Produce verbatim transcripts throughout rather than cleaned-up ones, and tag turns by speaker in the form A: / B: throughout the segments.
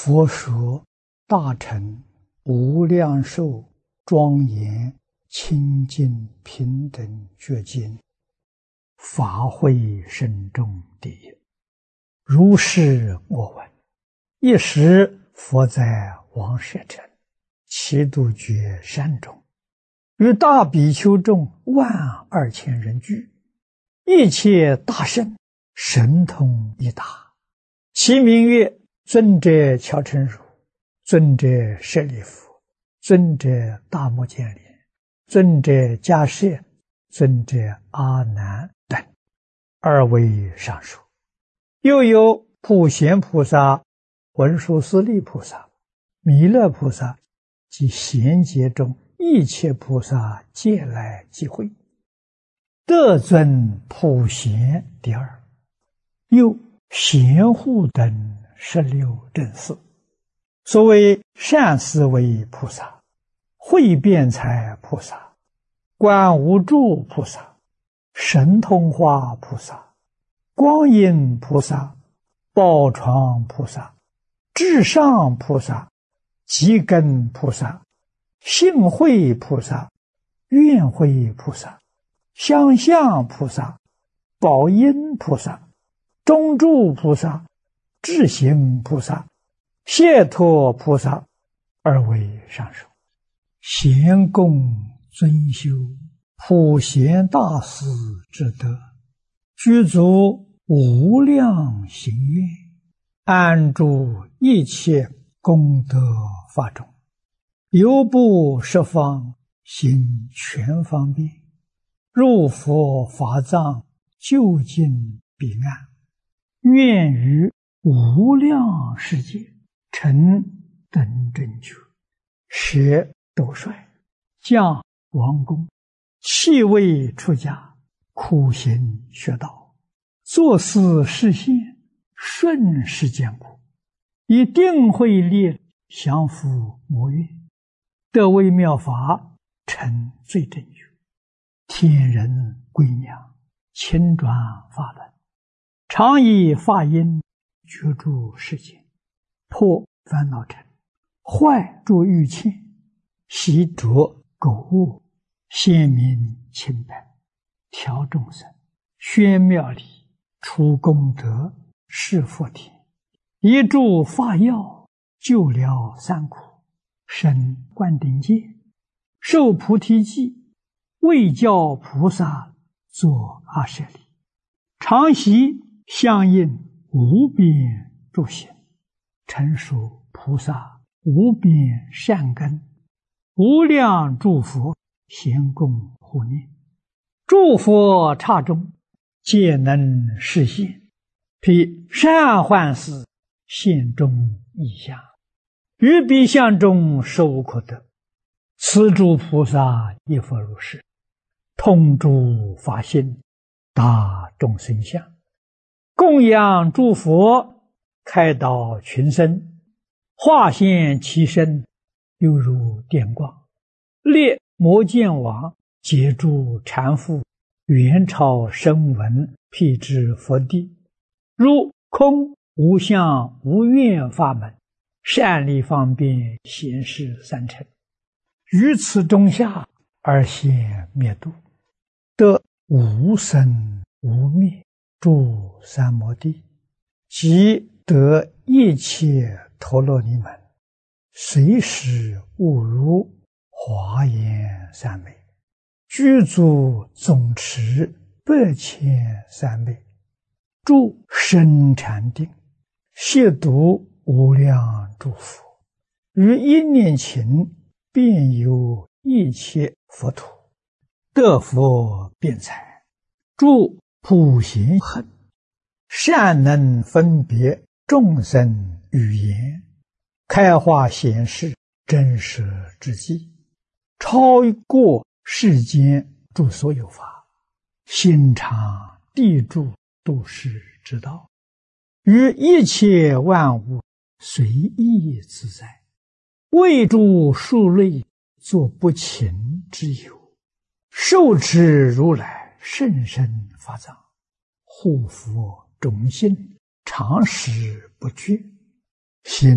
A: 佛说大乘无量寿庄严清净平等觉经，法会深重第一。如是我闻，一时佛在王舍城齐度觉山中，与大比丘众万二千人聚，一切大圣神通一达，其名曰尊者乔成如、尊者舍利弗、尊者大目犍连、尊者迦叶、尊者阿难等，二位上述。又有普贤菩萨、文殊师利菩萨、弥勒菩萨及贤劫中一切菩萨皆来集会，得尊普贤第二。又贤护等十六正士，所谓善思维菩萨、慧辩才菩萨、观无住菩萨、神通化菩萨、光阴菩萨、宝床菩萨、至上菩萨、极根菩萨、性慧菩萨、愿慧菩萨、相向菩萨、宝音菩萨、中住菩萨、智行菩萨、解脱菩萨，二位上首。贤供尊修普贤大师之德，具足无量行愿，安住一切功德法中，犹不十方行全方便，入佛法藏，究竟彼岸，愿于无量世界成等正觉，舍斗率，降王宫，弃位出家，苦行学道，作思实现，顺世间果，以定慧力降伏魔怨，得微妙法，成最正觉，天人归娘，亲转法轮，常以法音觉住世间，破烦恼尘，坏诸欲牵，习着垢物，显明清白，调众生，宣妙理，除功德，示佛田，一助法药，救疗三苦，生灌顶戒，受菩提记，为教菩萨作阿舍利，常习相应无边诸行，成熟菩萨无边善根，无量诸佛咸供护念，诸佛刹中皆能实现，披善幻事现中异相，于彼相中受可得。此诸菩萨亦复如是，通诸法性，达众生相，供养诸佛，开导群生，化现其身，犹如电光，列摩犍王，截住禅父，元朝声闻，辟支佛地，如空无相无愿法门，善利方便显示三乘，于此中下而现灭度，得无生无灭诸三摩地，即得一切陀罗尼门，随时悟入华严三昧，具足总持百千三昧，住深禅定，亵渎无量诸佛，于一念勤遍游一切佛土，得佛辩才，住普贤行，善能分别众生语言，开化显示真实之际，超过世间诸所有法，心常地住度世之道，于一切万物随意自在，为诸数类作不勤之有，受持如来甚深法藏，护佛种性，常时不绝，心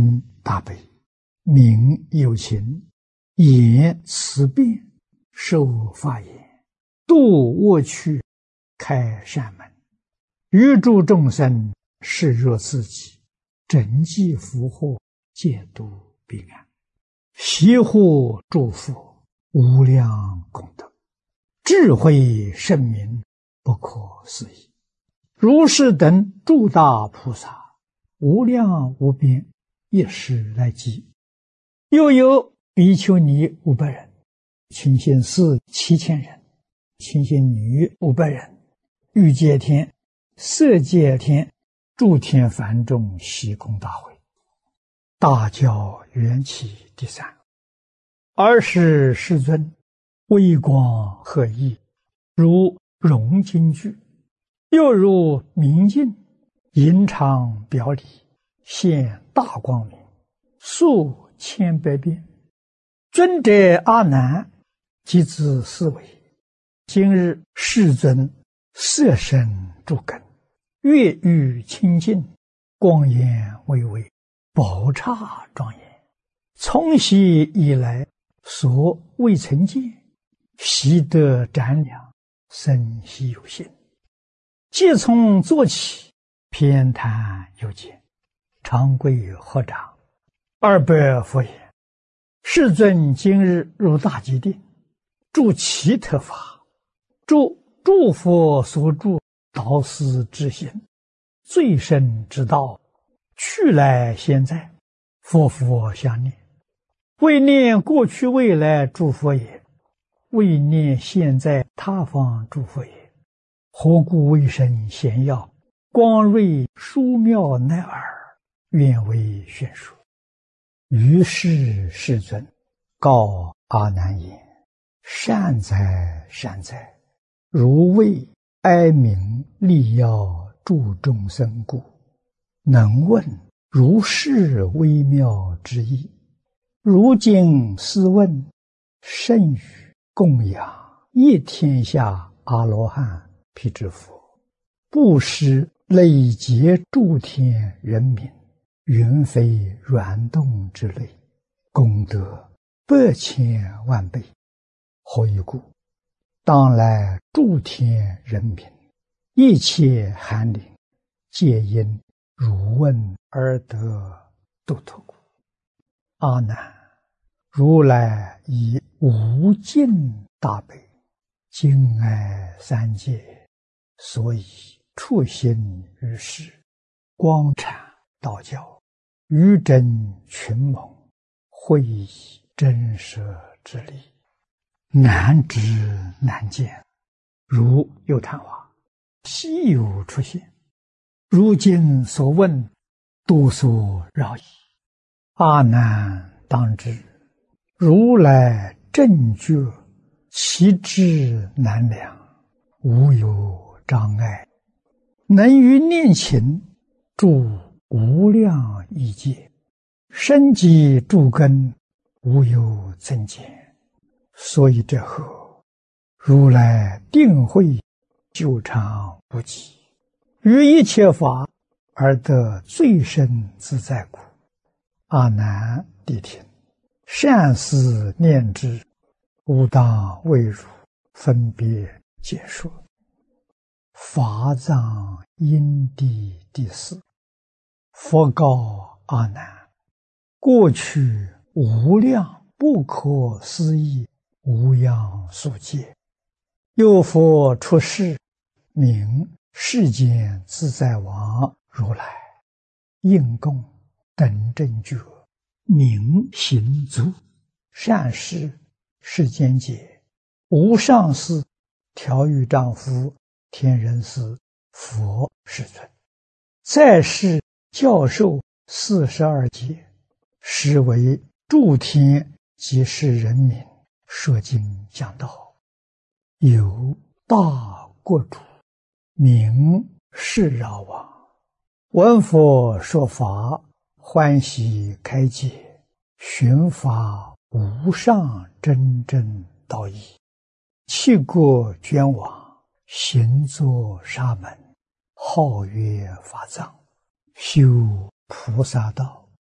A: 大悲，名有情，言慈辩，受法言，度恶趣，开善门，于诸众生视若自己，整济福祸，戒度彼岸，悉护诸佛，无量功德，智慧圣明，不可思议。如是等诸大菩萨，无量无边，一时来集。又有比丘尼五百人，清心寺七千人，清心女五百人，欲界天、色界天、诸天梵众悉供大会。大教缘起第三。尔时世尊微光和熠，如融金具，又如明镜，隐常表里，现大光明，数千百变。尊者阿难即自思维：今日世尊色身诸根，月欲清净，光颜巍巍，宝刹庄严，从昔以来所未曾见，习得瞻量，生希有心。即从坐起，偏袒有见，长跪合掌，二百佛言：世尊今日入大吉定，住其特法，住诸佛所住导师之心，最深之道，去来现在，佛佛相念，为念过去未来诸佛也，为念现在他方诸佛也。何故为身显耀，光瑞殊妙乃尔，愿为宣说。于是世尊告阿难言：善哉善哉，如为哀悯利要助众生故，能问如是微妙之意。如今斯问，甚于供养一天下阿罗汉辟支佛，布施累劫诸天人民，云非软动之类，功德百千万倍。何以故？当来诸天人民，一切寒灵，皆因汝问而得度脱故。阿难，如来以无尽大悲，敬爱三界，所以处心于世，光阐道教，于真群盟，会以真实之理，难知难见，如有昙花，稀有出现。如今所问，多所扰矣。阿难当知，如来正觉，其智难量，无有障碍，能于念勤住无量亿界，生机诸根，无有增减。所以这后，如来定慧久长不极，于一切法而得最深自在故。阿难谛听，善思念之，吾当为汝分别解说。法藏因地第四。佛告阿难：过去无量不可思议无量数劫，有佛出世，名世间自在王如来，应供等正觉，名行足，善事世间解，无上士、调御丈夫、天人师、佛世尊，再世教授四十二劫，实为诸天及世人民说经讲道。有大国主，名释饶王，闻佛说法，欢喜开解，寻法无上真正道义，弃国捐往，行作沙门，号曰法藏，修菩萨道，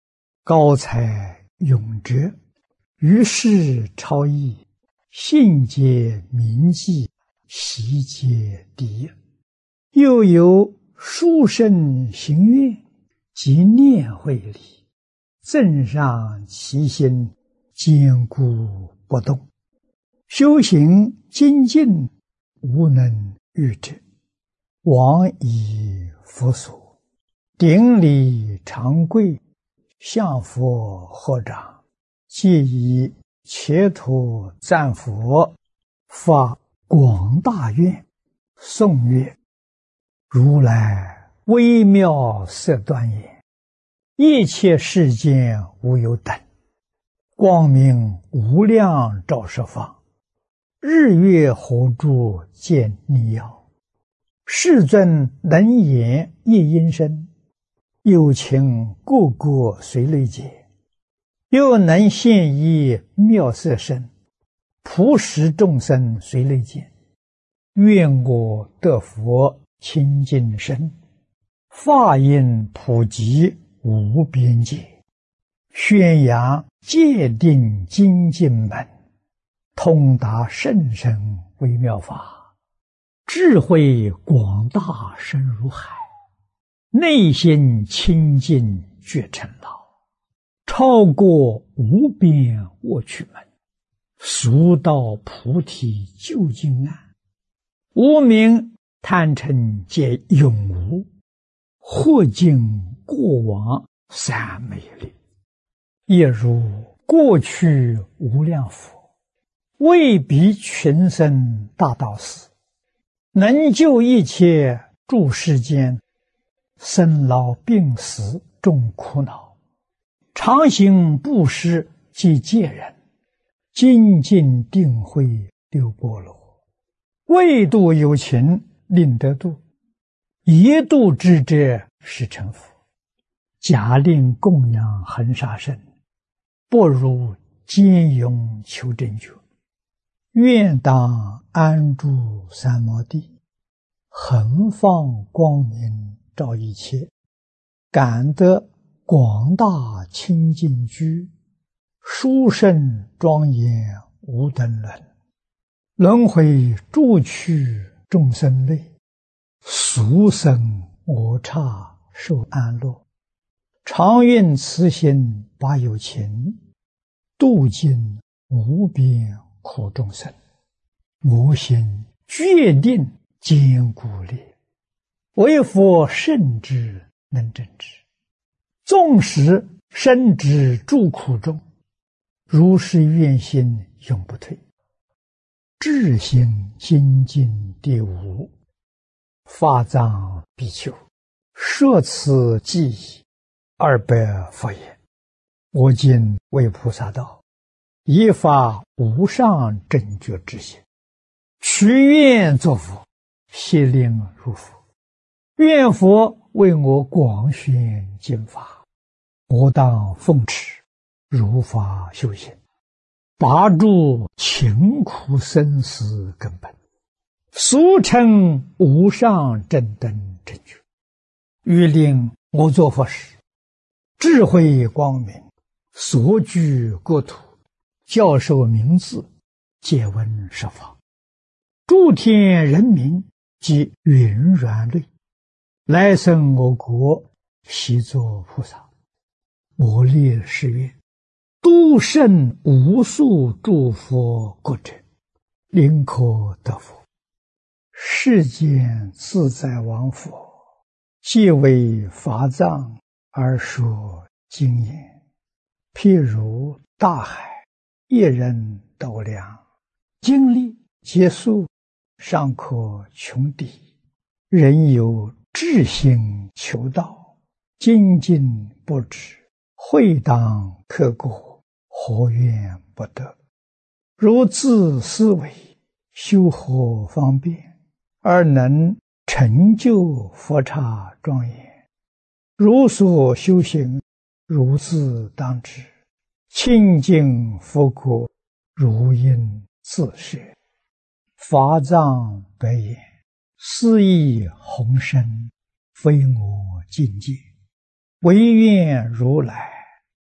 A: 高才永哲，于世超逸，信解铭记，习皆第一。又有殊胜行愿，及念慧理，增上其心，坚固不动。修行精进，无能御之。往以佛所，顶礼长跪，向佛合掌，即以切土赞佛，发广大愿，颂曰：如来微妙色端严，一切世间无有等，光明无量照十方，日月火柱见逆耀。世尊能言一音声，有情个个随类解，又能现一妙色身，普使众生随类见。愿我得佛清净身，法音普及无边界，宣扬戒定精进门，通达甚深微妙法，智慧广大深如海，内心清净觉成老，超过无边卧趣门，速到菩提究竟岸。无明贪嗔皆永无，或尽过往三昧力，也如过去无量佛，为彼群生大道士，能救一切诸世间，生老病死众苦恼，常行布施及戒人，精进定慧六波罗，为度有情令得度，一度之者是成佛。假令供养恒沙身，不如坚勇求真觉。愿当安住三摩地，恒放光明照一切，感得广大清净居，殊胜庄严无等伦。轮回诸趣众生类，俗生我刹受安乐。常愿慈心把有情，度尽无边苦众生。我心决定坚固力，为佛圣之能证之。纵使身之诸苦中，如是愿心永不退。智行精进第五，法藏比丘，摄此记忆二百佛言：我今为菩萨道，以发无上正觉之心，许愿作佛，悉令如佛。愿佛为我广宣经法，我当奉持，如法修行，拔除勤苦生死根本，俗称无上正等正觉。欲令我作佛时，智慧光明，所居国土，教授名字，皆闻十方。诸天人民及云软类，来生我国，悉作菩萨。我立誓愿，度胜无数诸佛国者，临可得佛。世间自在王佛，即为法藏而说经言，譬如大海，一人斗量，经历结束，尚可穷底。人有志心求道，精进不止，会当刻过，何怨不得？如自思维，修何方便，而能成就佛刹庄严？如所修行，如自当知。清净佛国，如应自设。法藏白言：斯亦宏深，非我境界。唯愿如来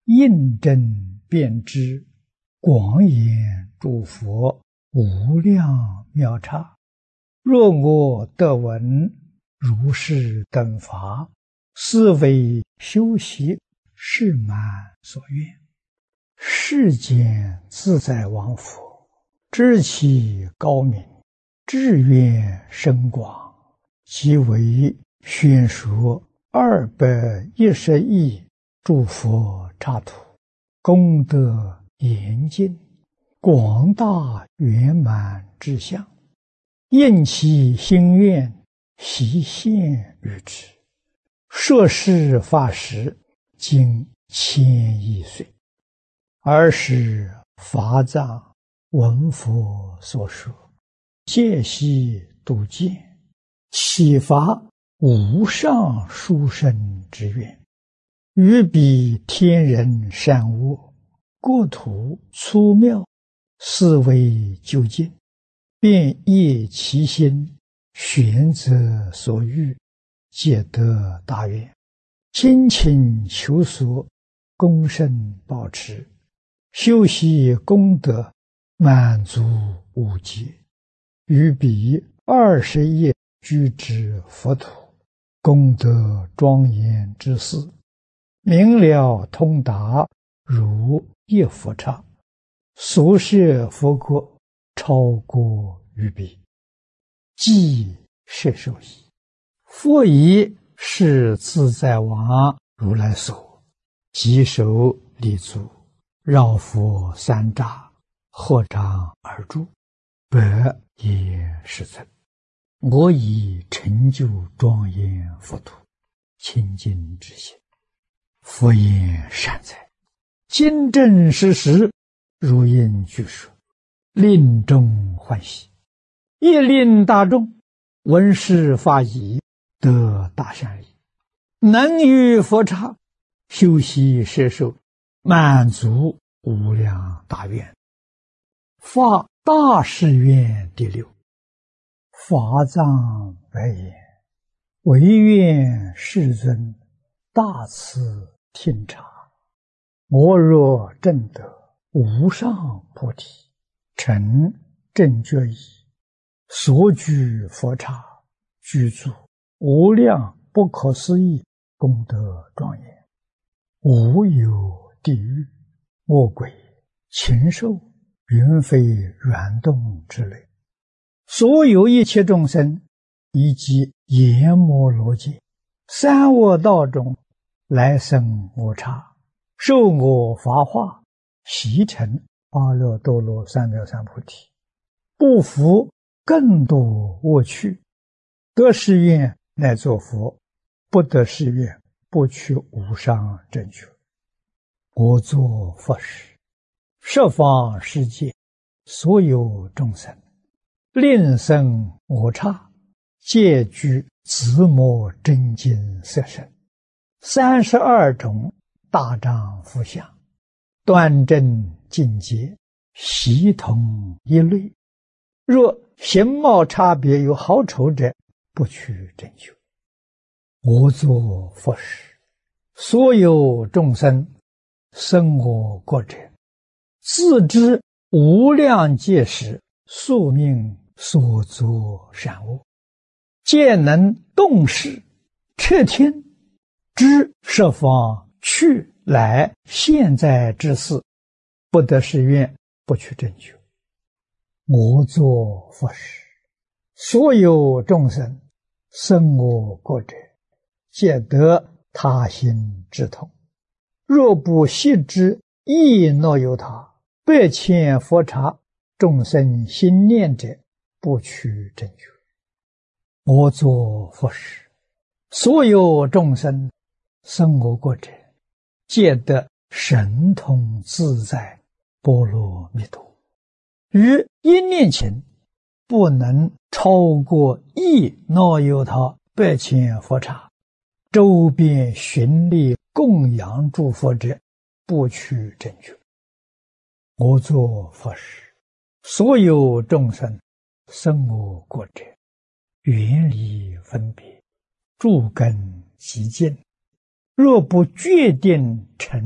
A: 印证遍知，广演诸佛无量妙刹。若我得闻如是等法，是为修习誓满所愿。世间自在王佛，知其高明，志愿深广，即为宣说二百一十亿诸佛刹土，功德严尽，广大圆满之相，应其心愿，悉现于之。说是法时，经千亿岁。尔时法藏闻佛所说，戒悉度见，启发无上殊胜之愿，于彼天人善恶，国土粗妙，思维究竟，便业其心，选择所欲，皆得大愿，精勤求索，功胜保持，修习功德，满足无极，于彼二十亿居之佛土，功德庄严之事，明了通达，如一佛刹，所摄佛国，超过于彼，即摄受矣。复以是自在王如来所，即手立足，绕佛三匝，合掌而住，百也世尊，我已成就庄严佛土，清净之心。佛言善哉，今正实实，如应具说，令众欢喜，亦令大众闻是法已，得大善利，能于佛刹修习摄受，满足无量大愿。发大誓愿第六。法藏白言：唯愿世尊大慈听察，我若证得无上菩提，成正觉已，所居佛刹，具足无量不可思议功德庄严，无有地狱、恶鬼、禽兽、云飞软动之类，所有一切众生，以及阎摩罗界、三恶道中来生我刹，受我法化，习成阿耨多罗三藐三菩提，不服更多恶趣，得誓愿乃作佛，不得誓愿不取无上正觉。我作佛时，十方世界所有众生，令生我刹，皆具自摩真经色身，三十二种大丈夫相，端正境界，悉同一类。若形貌差别有好丑者，不取正觉。我作佛时，所有众生生我国者，自知无量界时宿命所作善恶，皆能动识彻听，知十方去来现在之事，不得誓愿不取正觉。我作佛时，所有众生生我国者，皆得他心之通。若不悉知亦若有他，百千佛刹众生心念者，不取正觉。我作佛时，所有众生生我国者，皆得神通自在波罗蜜多。于一念前，不能超过一若有他百千佛刹，周边寻历供养诸佛者，不取正觉。我作佛时，所有众生生我国者，远离分别，诸根极尽，若不决定成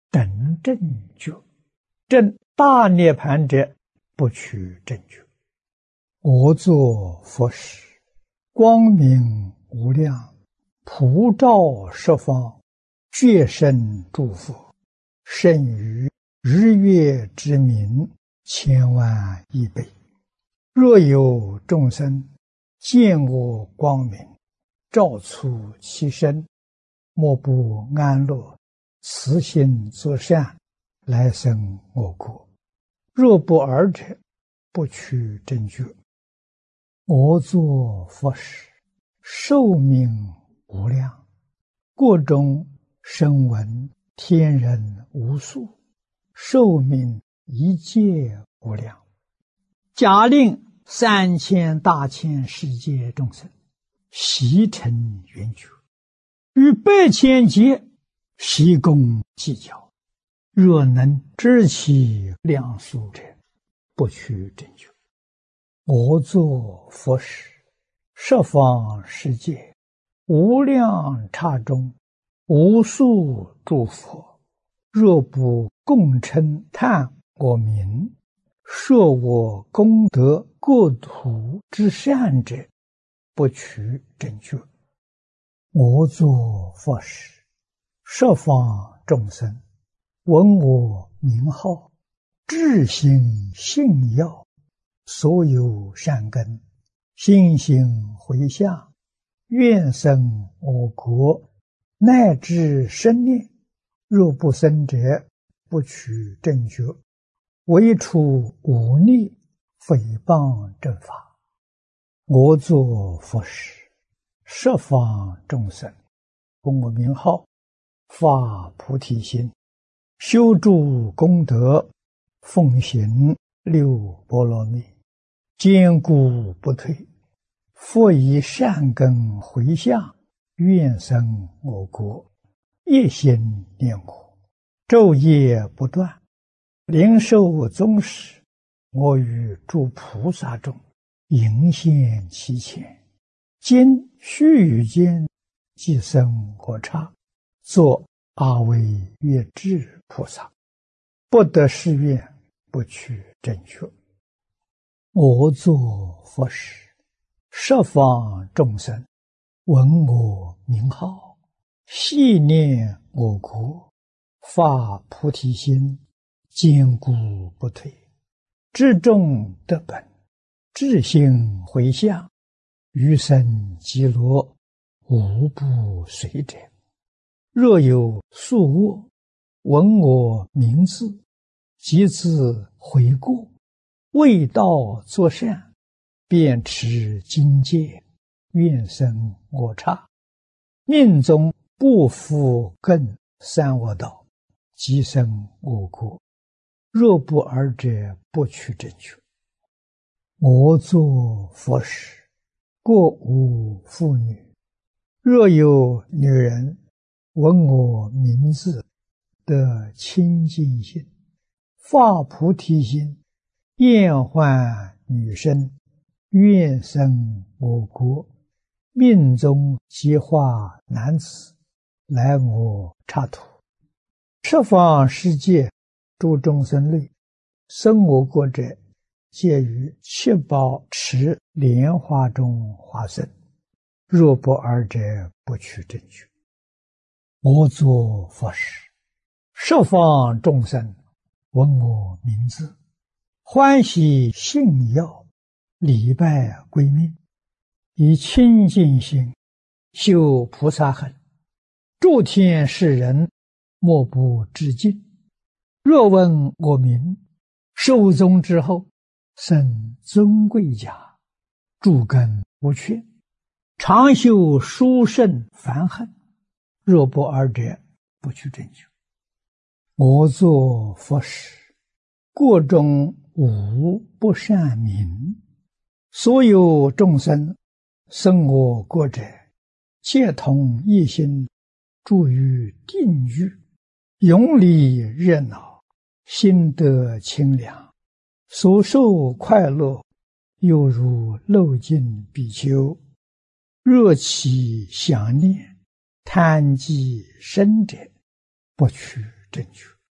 A: 等正觉，证大涅盘者，不取正觉。我作佛时，光明无量，普照十方，觉生诸佛，胜于日月之明千万亿倍。若有众生见我光明，照出其身，莫不安乐，慈心作善，来生我国。若不尔者，不取正觉。我作佛时，寿命无量，国中声闻天人无数，寿命一切无量。假令三千大千世界众生悉成圆觉，于百千劫悉共计较，若能知其量数者，不取正觉。我作佛时，十方世界无量刹中，无数诸佛，若不共称叹我名，说我功德国土之善者，不取正觉。我作佛时，十方众生闻我名号，至心信要，所有善根心行回向，愿生我国，乃至生念。若不生者，不取正觉。唯除忤逆诽谤正法。我作佛时，十方众生闻我名号，发菩提心，修诸功德，奉行六波罗蜜，坚固不退。复以善根回向，愿生我国，一心念我，昼夜不断。灵寿宗时，我与诸菩萨中迎现其前，今须臾间即生我刹，作阿惟越致菩萨。不得誓愿，不取正觉。我作佛时，十方众生闻我名号，系念我国，发菩提心，坚固不退。至众得本，至心回向，余生极乐，无不随者。若有宿卧，闻我名字，即自悔过，为道作善，便持经戒，愿生我刹。命中不复更三恶道，即生我国。若不尔者，不取正觉。我作佛时，国无妇女。若有女人闻我名字，得清净心，发菩提心，厌患女身，愿生我国，命中即化男子，来我刹土。十方世界诸众生类，生我国者，皆于七宝池莲花中化身。若不尔者，不取正觉。我作佛时，十方众生闻我名字，欢喜信要，礼拜归命，以清净心修菩萨行，诸天世人莫不致敬。若闻我名，寿终之后，生尊贵家，诸根无缺，常修殊胜梵行。若不尔者，不取正觉。我作佛时，国中无不善民，所有众生生我国者，皆同一心，住于定狱，永离热闹，心得清凉，所受快乐，犹如漏尽比丘。若其想念，贪积生者，不取正觉。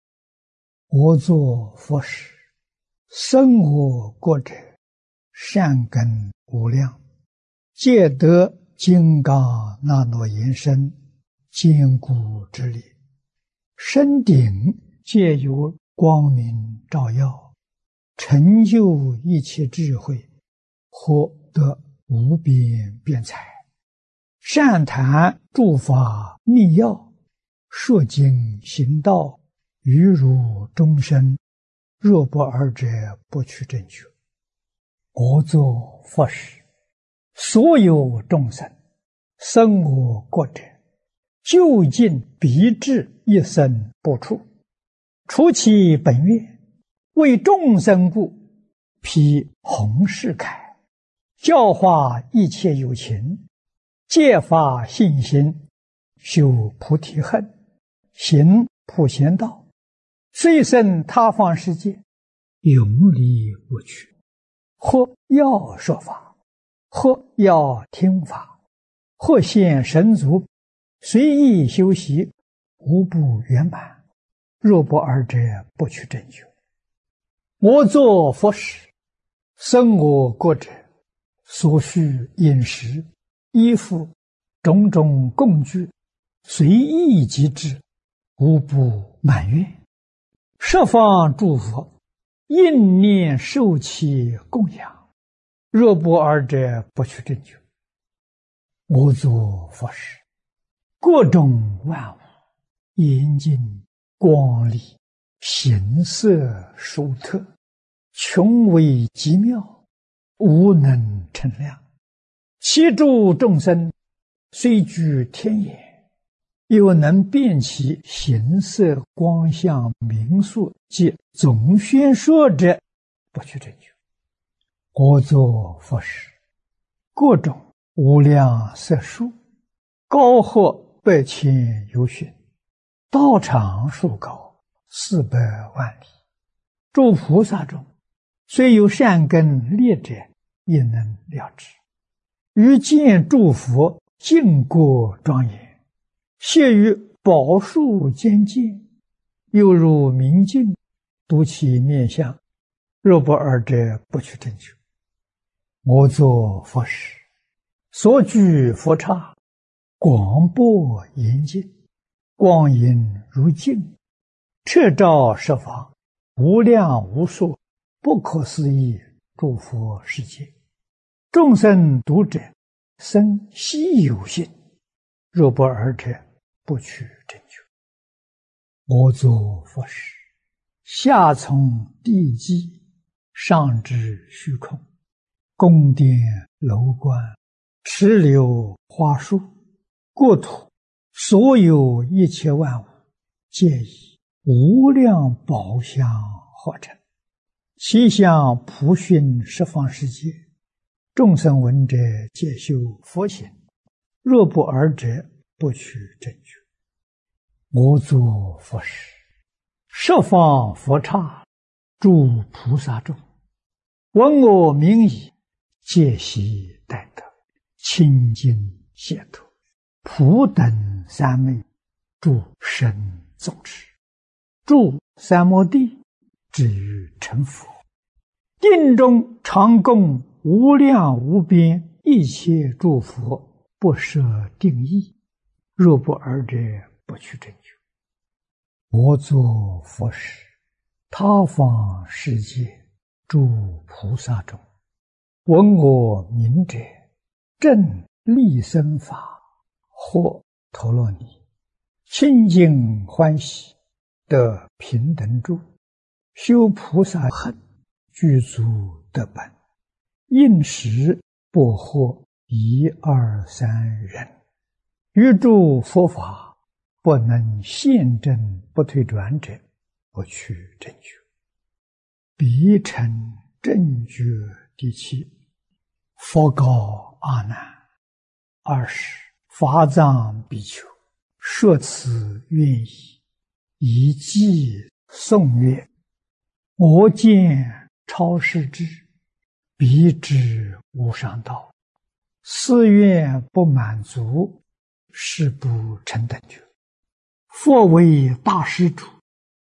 A: 我作佛时，生我国者，善根无量，皆得金刚那罗延身坚固之力，身顶皆有光明照耀，成就一切智慧，获得无边辩才，善谈诸法密要，说经行道，于如众生，若不尔者，不取正觉。我作佛时，所有众生生我国者，究竟必至一生不处，除其本愿，为众生故，披弘誓铠，教化一切有情，戒发信心，修菩提恨，行普贤道，虽生他方世界，永离无趣。或要说法，或要听法，或现神足，随意修习，无不圆满。若不尔者，不取正觉。我作佛时，生我国者，所需饮食、衣服、种种供具，随意即至，无不满愿。十方诸佛应念受其供养，若不尔者，不取正觉。我作佛时，各种万物严净光丽，形色殊特，穷微极妙，无能称量。其诸众生虽居天眼，又能辨其形色光相名数及总宣说者，不取正觉。我作佛时，各种无量色数，高或百千由旬，道场数高，四百万里。诸菩萨中，虽有善根劣者，也能了知。于见诸佛净国庄严，谢于宝树间见，又如明镜，睹其面相，若不尔者，不取正觉。我作佛时，所居佛刹，广博严净，光影如镜，彻照十方，无量无数，不可思议诸佛世界。众生读者，生希有信，若不尔者，不取正觉。我作佛时，下从地基，上至虚空，宫殿楼观，池流花树，国土，所有一切万物，皆以无量宝相化成，其相普熏十方世界，众生闻者，皆修佛行，若不尔者，不取正觉。我作佛时，十方佛刹，诸菩萨众，闻我名已，皆悉待得，清净解脱，普等三昧，诸神众持，住三摩地，至于成佛。定中常供无量无边一切诸佛，不设定义，若不尔者，不取正觉。我作佛时，他方世界诸菩萨中，闻我名者，正利生法，或陀罗尼，清净欢喜，得平等住，修菩萨恨，具足得本，应时不惑一二三人，于诸佛法不能现证不退转者，不取正觉。彼成正觉第七。佛告阿难：二十法藏比丘，说此愿意，以偈颂曰：我见超世智，彼知无上道，四愿不满足，是不成等觉。佛为大施主，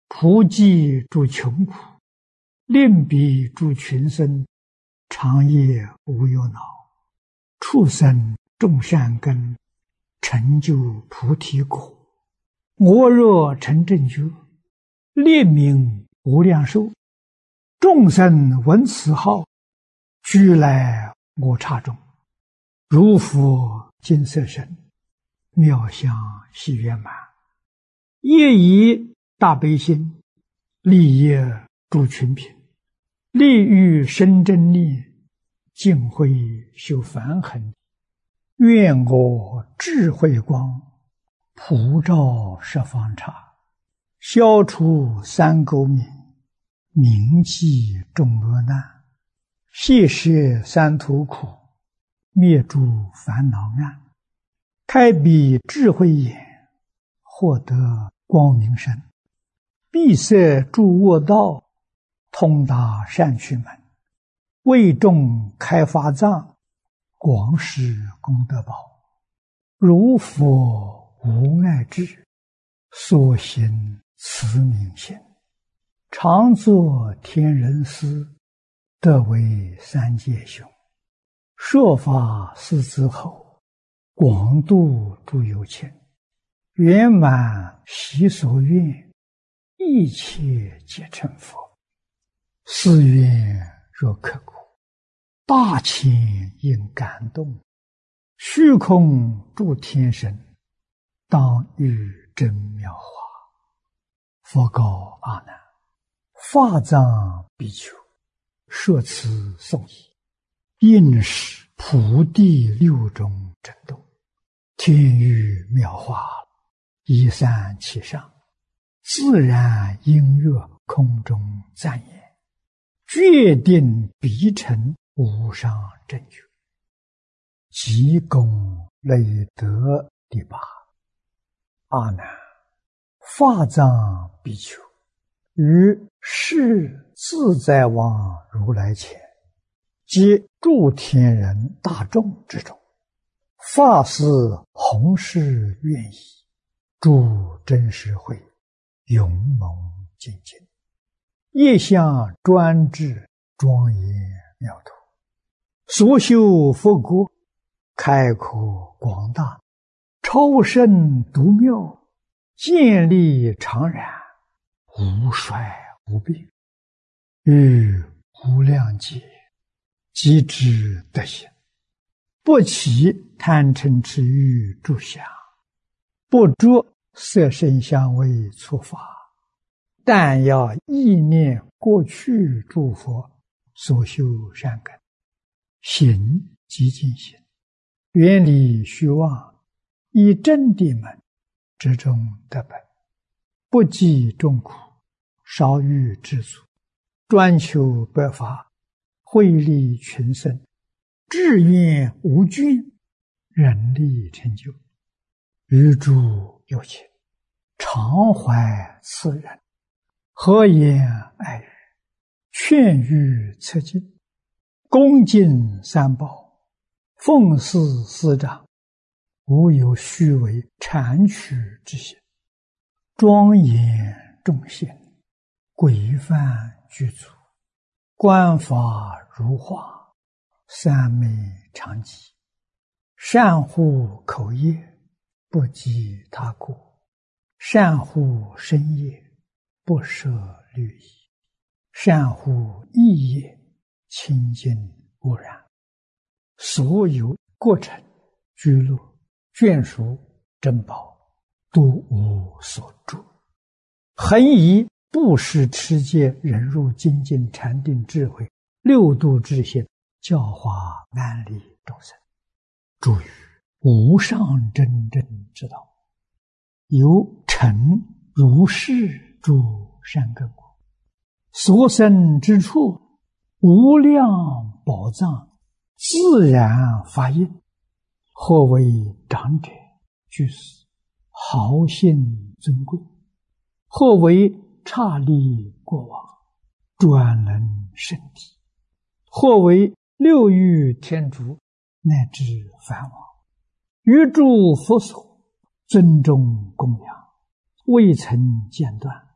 A: 普济诸穷苦，令彼诸群生，长夜无忧恼。畜生种善根，成就菩提果。我若成正觉，列名无量寿。众生闻此号，俱来我刹中。如佛金色身，妙相喜圆满。业以大悲心，利业诸群品，利欲生真力，净慧修梵行。愿我智慧光，普照十方刹，消除三垢冥，铭记众恶难，谢摄三途苦，灭诸烦恼暗，开彼智慧眼，获得光明身，闭塞诸恶道，通达善趣门，为众开法藏，广施功德宝。如佛无碍智，所行慈悯心，常作天人师，得为三界雄。说法四子后，广度诸有情，圆满其所愿，一切皆成佛。誓愿若刻苦，大千应感动。虚空诸天神，当遇真妙法。佛告阿难：法藏比丘，说此颂已，应是普地六种震动，天雨妙法，一散其上，自然音乐空中赞言，决定必成无上正觉。即功累德第八。阿难，法藏比丘于世自在王如来前，及诸天人大众之中，发誓弘誓愿意，诸真实会勇猛精进，业相专制庄严妙土，所修佛国开阔广大，超胜独妙，建立常然，无衰无病，于无量劫即知德行，不起贪嗔痴欲诸相，不着色声香味触法，但要意念过去诸佛所修善根，行即尽行，远离虚妄，以真谛门之中得本，不计众苦，少欲知足，专求白法，惠利群生，志愿无倦，人力成就。于诸有情，常怀慈仁，和颜爱语，劝喻策进，恭敬三宝，奉事师长，无有虚伪谄曲之心，庄严众贤，规范具足，观法如画，三昧常寂，善护口业，不及他过，善护身业，不舍律仪，善护意业，清净无染。所有过程、居乐、眷属、珍宝，都无所住。恒以布施、持戒、忍辱、精进、禅定、智慧六度之心，教化安利众生，助于无上真正之道，由成如是诸善根果，所生之处，无量宝藏，自然发应，或为长者、居士、豪信尊贵，或为刹利国王、专能圣体，或为六欲天竺乃至梵王，于诸佛所尊重供养，未曾间断，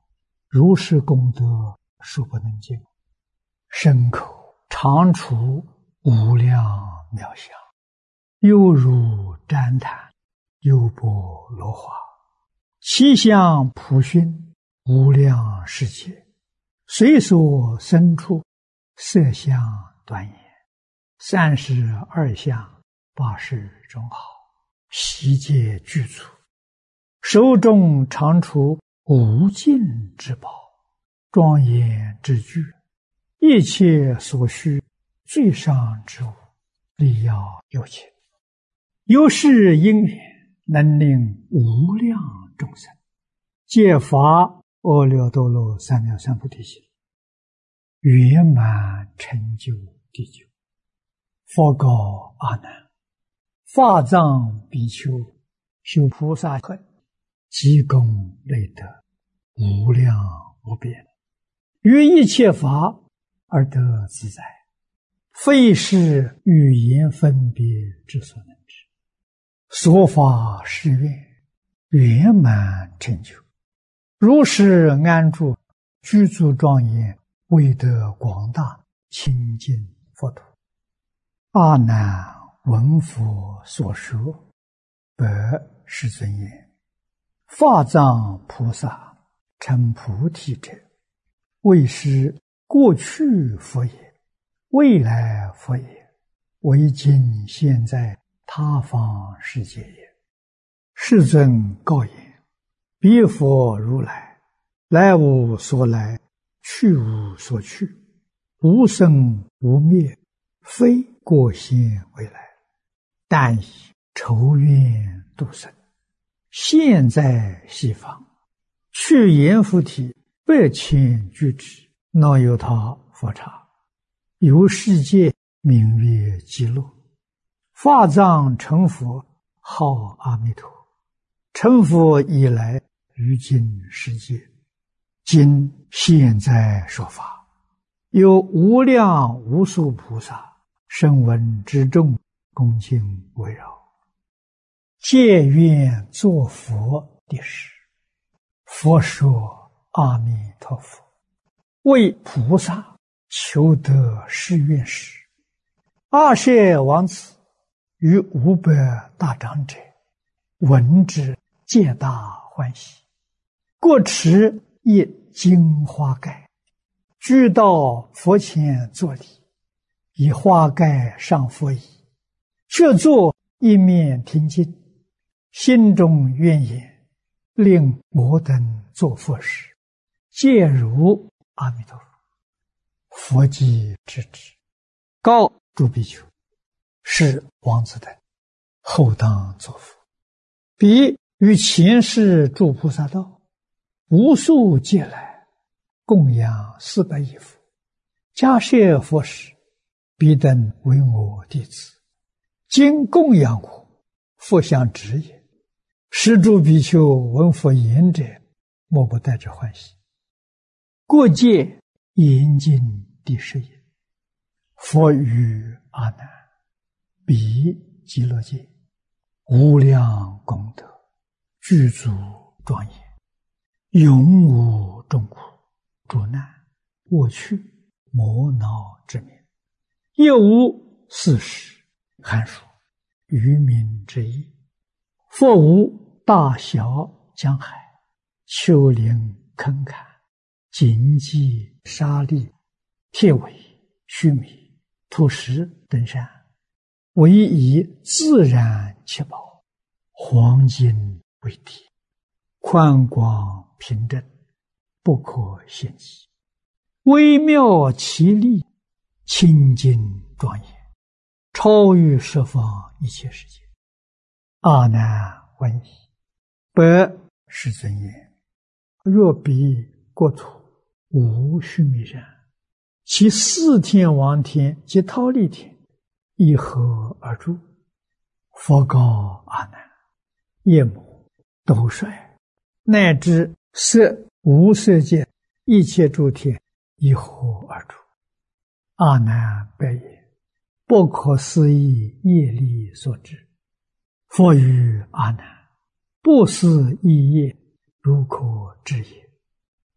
A: 如是功德，数不能尽。身口常处无量妙相，犹如旃檀，优波罗花。其相普熏，无量世界，随所生处，色相端严，三十二相，八十种好，悉皆具足。手中常处无尽之宝，庄严之具，一切所需最上之物，力要有情。由是因缘，能令无量众生皆发阿耨多罗三藐三菩提心，圆满成就地久。佛告阿难：法藏比丘修菩萨行，积功累德，无量无边，于一切法而得自在，非是语言分别之所能知。所发誓愿，圆满成就，如是安住，具足庄严，为得广大清净佛土。阿难闻佛所说，白世尊言：法藏菩萨成菩提者，为是过去佛也，未来佛也，为今现在他方世界也。世尊告言：彼佛如来，来无所来，去无所去，无生无灭，非过现未来，但以筹愿度生。现在西方，去阎浮提百千俱胝，那由他佛刹，由世界名曰极乐。法藏成佛，号阿弥陀。成佛以来，于今世界，今现在说法，有无量无数菩萨声闻之众，恭敬围绕，皆愿作佛的事。佛说：阿弥陀佛，为菩萨求得誓愿时，阿舍王子与五百大长者闻之，皆大欢喜，各持一金花盖，俱到佛前作礼，以花盖上佛椅，却坐一面听经，心中愿言：令我等作佛时，皆如阿弥陀佛。佛即知之，告诸比丘：是王子等后当作佛。彼于前世诸菩萨道，无数劫来，供养四百亿佛，迦叶佛时，彼等为我弟子，今供养我，佛相指也。是诸比丘闻佛言者，莫不带着欢喜。过界严禁第十也。佛语阿难：彼极乐界，无量功德，具足庄严，永无众苦、诸难、恶趣、魔恼之名，也无四时、寒暑、愚民之意。佛无大小江海、丘陵坑坎、荆棘沙砾、铁苇须弥、土石等山，唯以自然七宝、黄金为体，宽广平正，不可限计，微妙奇丽，清净庄严，超于十方一切世界。阿难闻已，白世尊言：若彼国土无须弥山，其四天王天及忉利天一合而住。佛告阿难：夜幕、斗率，乃至色无色界一切诸天一合而住。阿难白言：不可思议业力所致。佛语阿难：不思议业，如可知也。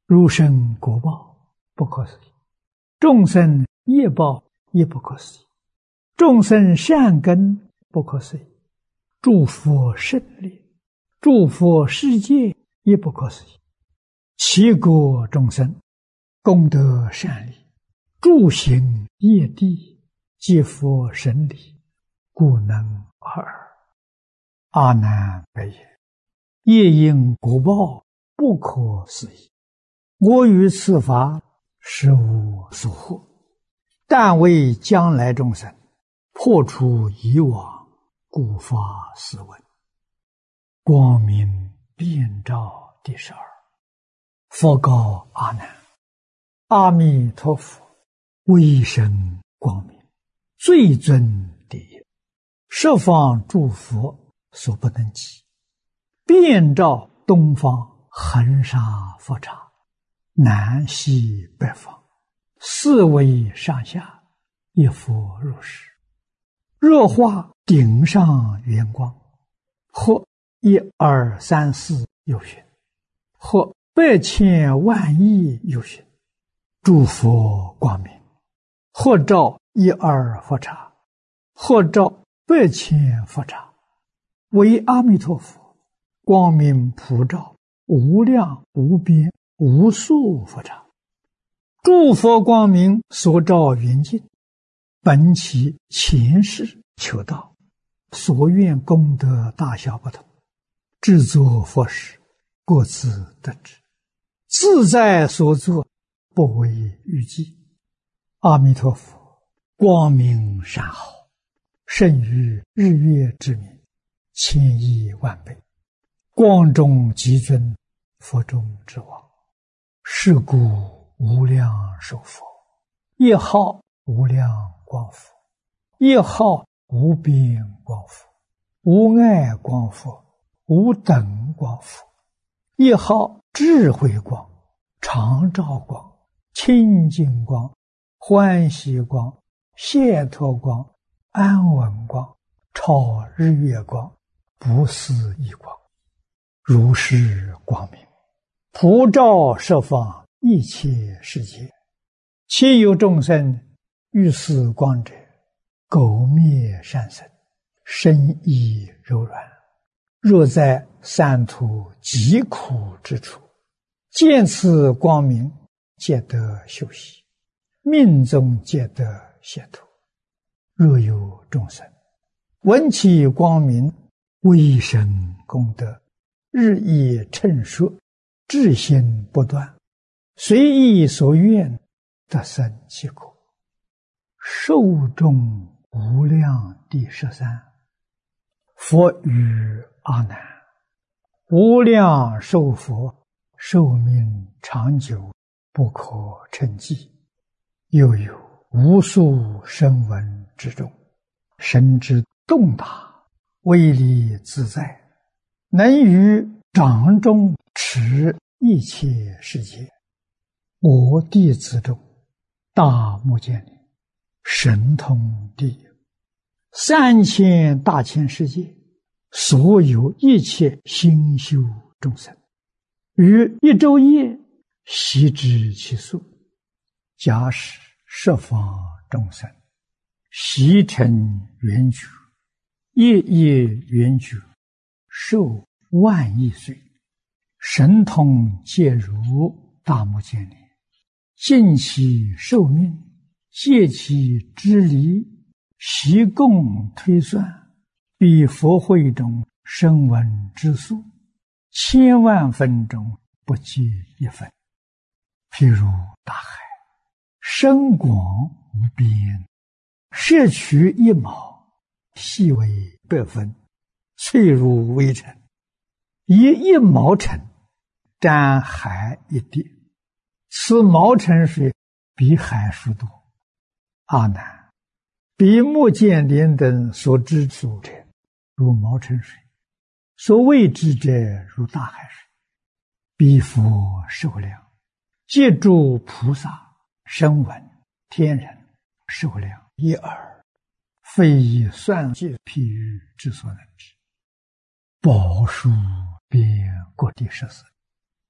A: 如生果报，不可思议；众生业报，也不可思议；众生善根，不可思议；诸佛胜利，诸佛世界，也不可思议。其国众生，功德善利，诸行业地，皆佛神力，故能尔。阿难白言：业因果报，不可思议。我于此法，实无所获，但为将来众生破除以往，故发斯文。光明遍照第十二。佛告阿难：阿弥陀佛，威神光明，最尊第一，十方诸佛所不能及，遍照东方恒沙佛刹，南西北方，四维上下，一佛如是。若化顶上圆光，或一二三四有寻，或百千万亿有寻，诸佛光明，或照一二佛刹，或照百千佛刹，为阿弥陀佛光明普照无量无边无数佛刹。诸佛光明所照圆净，本其前世求道，所愿功德大小不同，制作佛事，各自得知，自在所作，不为预计。阿弥陀佛光明善好，胜于日月之明，千亿万倍，光中极尊，佛中之王。是故无量寿佛，一号无量光佛，一号无边光佛，无碍光佛，无等光佛，一号智慧光，常照光，清净光，欢喜光，解脱光，安稳光，超日月光，不思议光，如是光明，普照十方一切世界。其有众生遇此光者，苟灭善生，身意柔软，若在三途极苦之处，见此光明，皆得休息，命中皆得解脱。若有众生闻其光明，威神功德，日益称说，志心不断，随意所愿，得生其果。寿终无量第十三。佛语阿难：无量寿佛，寿命长久，不可称计。又有无数声闻之中，神之动大，威力自在，能于掌中持一切世界。我弟子中，大目犍连神通第一，三千大千世界，所有一切心修众生，于一昼夜悉知其数。假使十方众生悉成圆觉，夜夜圆觉，寿万亿岁，神通皆如大目犍连，尽其寿命，借其之离，悉共推算，比佛会中声闻之数，千万分中不计一分。譬如大海，深广无边，摄取一毛，细为百分，脆如微尘，以一毛尘沾海一滴，此毛尘水比海数多。阿难，比目犍连等所知数者，如毛尘水；所未知者，如大海水。彼佛寿量，皆诸菩萨、声闻、天人寿量一耳，非以算计譬喻之所能知。宝树遍各地十四，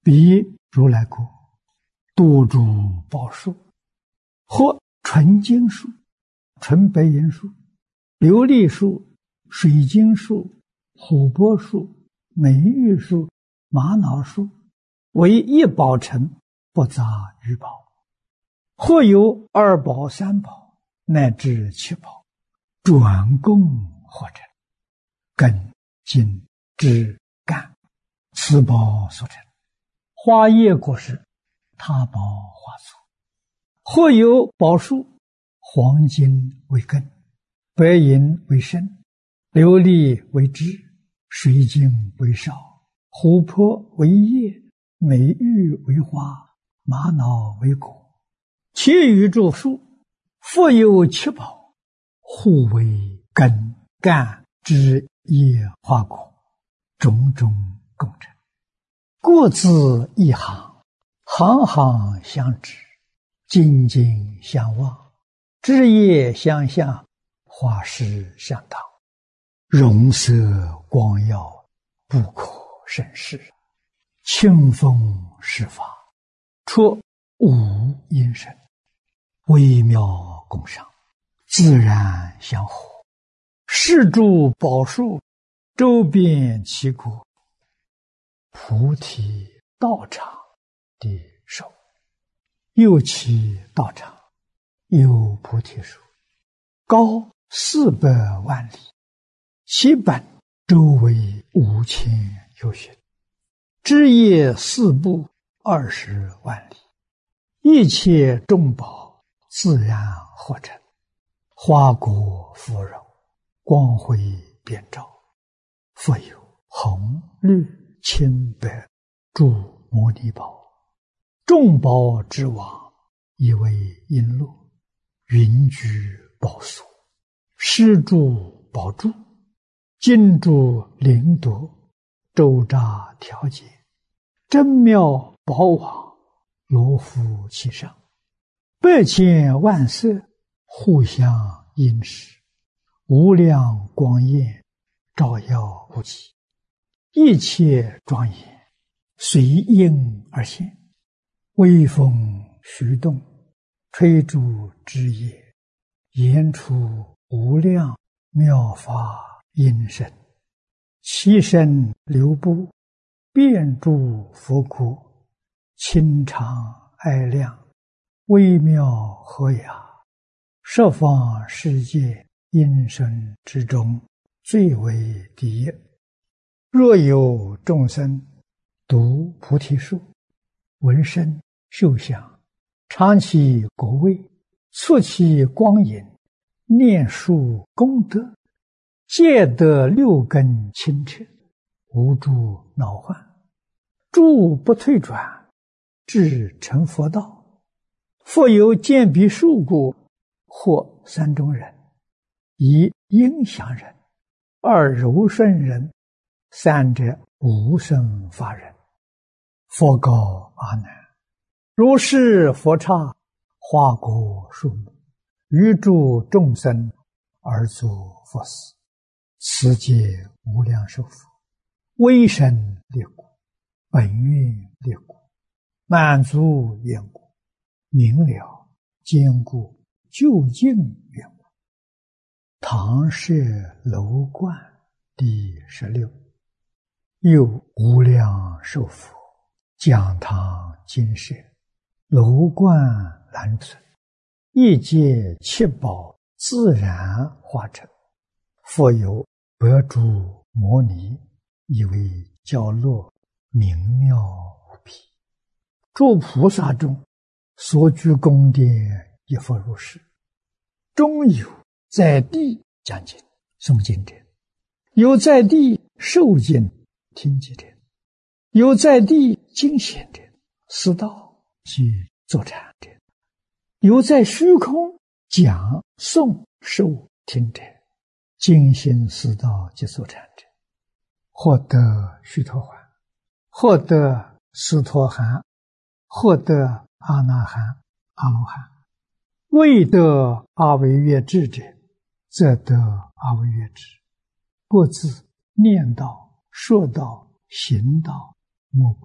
A: 彼如来国，多诸宝树，或纯金树、纯白银树、琉璃树、水晶树、琥珀树、美玉树、玛瑙树，为一宝城，不杂于宝。或有二宝、三宝，乃至七宝，转供或成，根、茎、枝、干，此宝所成。花叶果实，他宝花簇。或有宝树，黄金为根，白银为身，琉璃为枝，水晶为梢，琥珀为叶，美玉为花，玛瑙为果。其余诸树，复有七宝，互为根、干、枝、叶、花、果，种种共成。各自一行，行行相指，茎茎相望，枝叶相向，花实相当，容色光耀，不可胜视。清风施法，出无因声，微妙共赏，自然相合。是诸宝树，周遍其国，菩提道场的手。又其道场，有菩提树，高四百万里，其本周围五千由旬，枝叶四部二十万里，一切众宝自然合成，花果芙蓉，光辉遍照，复有红、绿、青、白诸摩尼宝，众宝之王，以为璎珞，云居宝所，施诸宝柱，金珠灵夺，周匝调节，真妙宝网，罗浮其上，百千万色，互相映饰，无量光焰，照耀不极，一切庄严，随应而现，微风徐动，吹诸枝叶，言出无量妙法音声，其声流布，遍诸佛国，清长爱亮，微妙和雅，十方世界音声之中，最为第一。若有众生读菩提树，闻声嗅香，尝其果味，触其光影，念树功德，皆得六根清澈，无诸恼患，诸不退转，至成佛道。复有见彼树故，或三种人：一应祥人，二柔顺人，三者无生法人。佛告阿难：如是佛刹，花果树木，于诸众生而作佛事，此皆无量寿佛，威神力故，本愿力故，满足愿故，明了坚固究竟愿故。唐舍楼观第十六。又无量寿佛，讲堂金舍，楼观栏存，一界七宝自然化成，复有百诸摩尼，以为教落，明妙无比。诸菩萨中，所居宫殿亦复如是。中有在地讲经诵经者，有在地受经听经者，有在地经显者，思道及坐禅者，有在虚空讲诵受听者，精心思道及坐禅者，获得须陀洹，获得斯陀含，获得阿那含、阿罗汉。未得阿惟越致者，则得阿惟越致。各自念道、说道、行道，莫不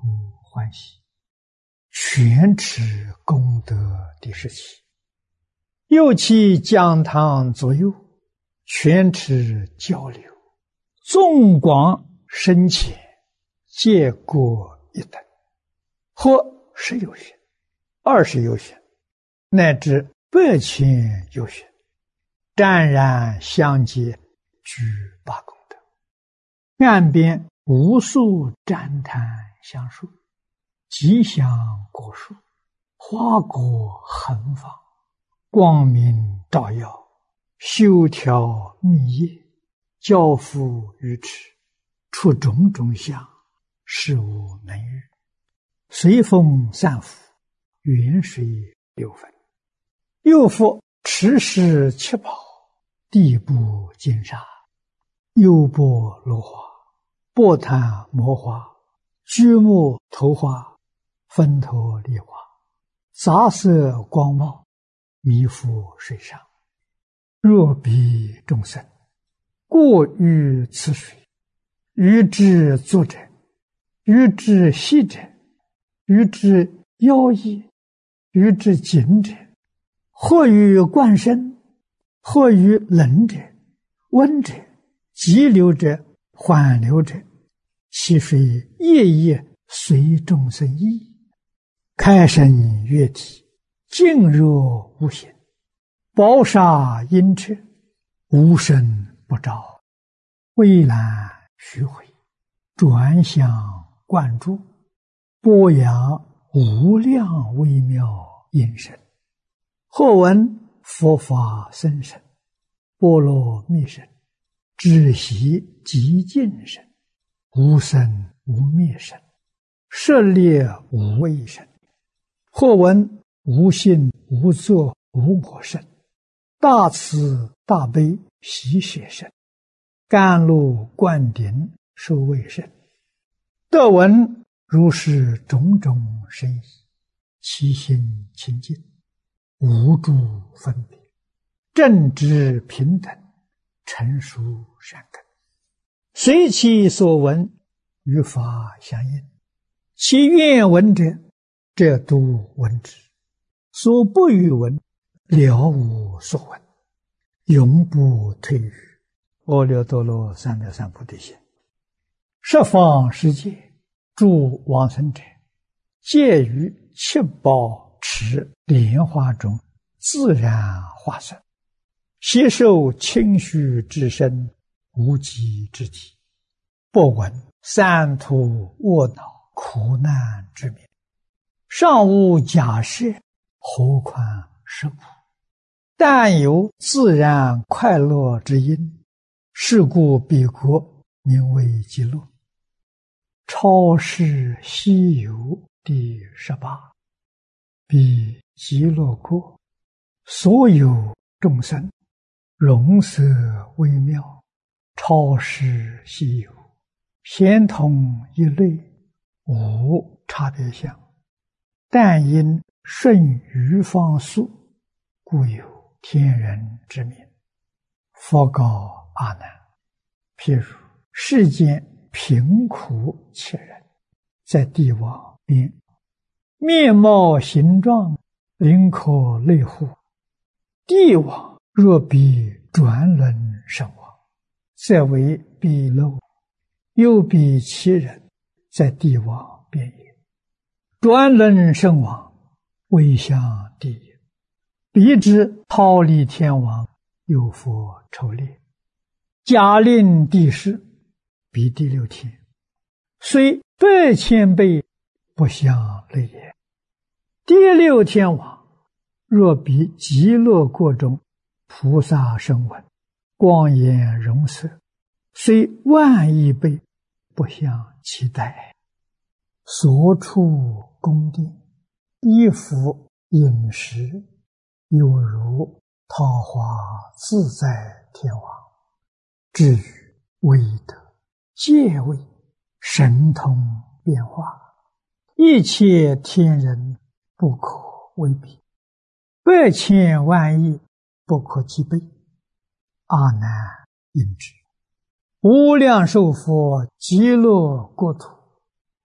A: 欢喜，全持功德的时期。又其讲堂左右，全持交流，纵广深浅，皆各一等，或十有寻，二十有寻，乃至百千有寻，湛然相接，具八功德。岸边无数赞叹相述，吉祥果树，花果横放，光明照耀，修条密叶，交付于持，出种种相，事无能遇。随风散伏，远水流分。又复持世七宝，地部金沙，优波罗花，波檀摩花，居木头花，分头梨花，杂色光茂，弥覆水上。若彼众生过于此水，于之作者，于之息者，于之妖异，于之紧者，或于灌身，或于冷者，温者，急流者，缓流者，其水夜夜随众生意，开生月体，静若无形，宝沙阴彻，无声不照，微澜虚回，转向灌注，播扬无量微妙音声。或闻佛法僧声，波罗蜜声，知悉极尽声，无生无灭声，舍猎无畏声。或闻无性无作无我声，大慈大悲喜舍声，甘露灌顶受卫声。得闻如是种种声意，其心清净，无诸分别，正直平等，成熟善根。随其所闻，与法相应。其愿闻者，则度闻之；所不欲闻，了无所闻，永不退于阿耨多罗三藐三菩提心。十方世界诸往生者，皆于七宝池莲花中自然化身，携受清虚之身，无极之体，不闻三途卧恼苦难之名，尚无假设，何况实苦？但有自然快乐之因，是故彼国名为极乐。超世西游第十八。彼极乐国，所有众生，容色微妙，超世西游，咸同一类，无差别相。但因顺于方速，故有天人之名。佛告阿难：譬如世间贫苦切人，在地网边，面貌形状，灵可类乎？地网若比转轮身亡，则为彼漏；又比其人，在地网边也。转轮身亡，未向地也。彼之逃离天网，有佛抽猎，假令地势，彼第六天，虽百千倍，不相类也。第六天网，若比极乐国中菩萨声闻，光颜容色，虽万亿倍，不相期待。所处宫殿，衣服饮食，犹如桃花自在天王。至于威德、戒位、神通变化，一切天人不可为比，百千万亿不可计备。阿难应知，无量寿佛极乐国土，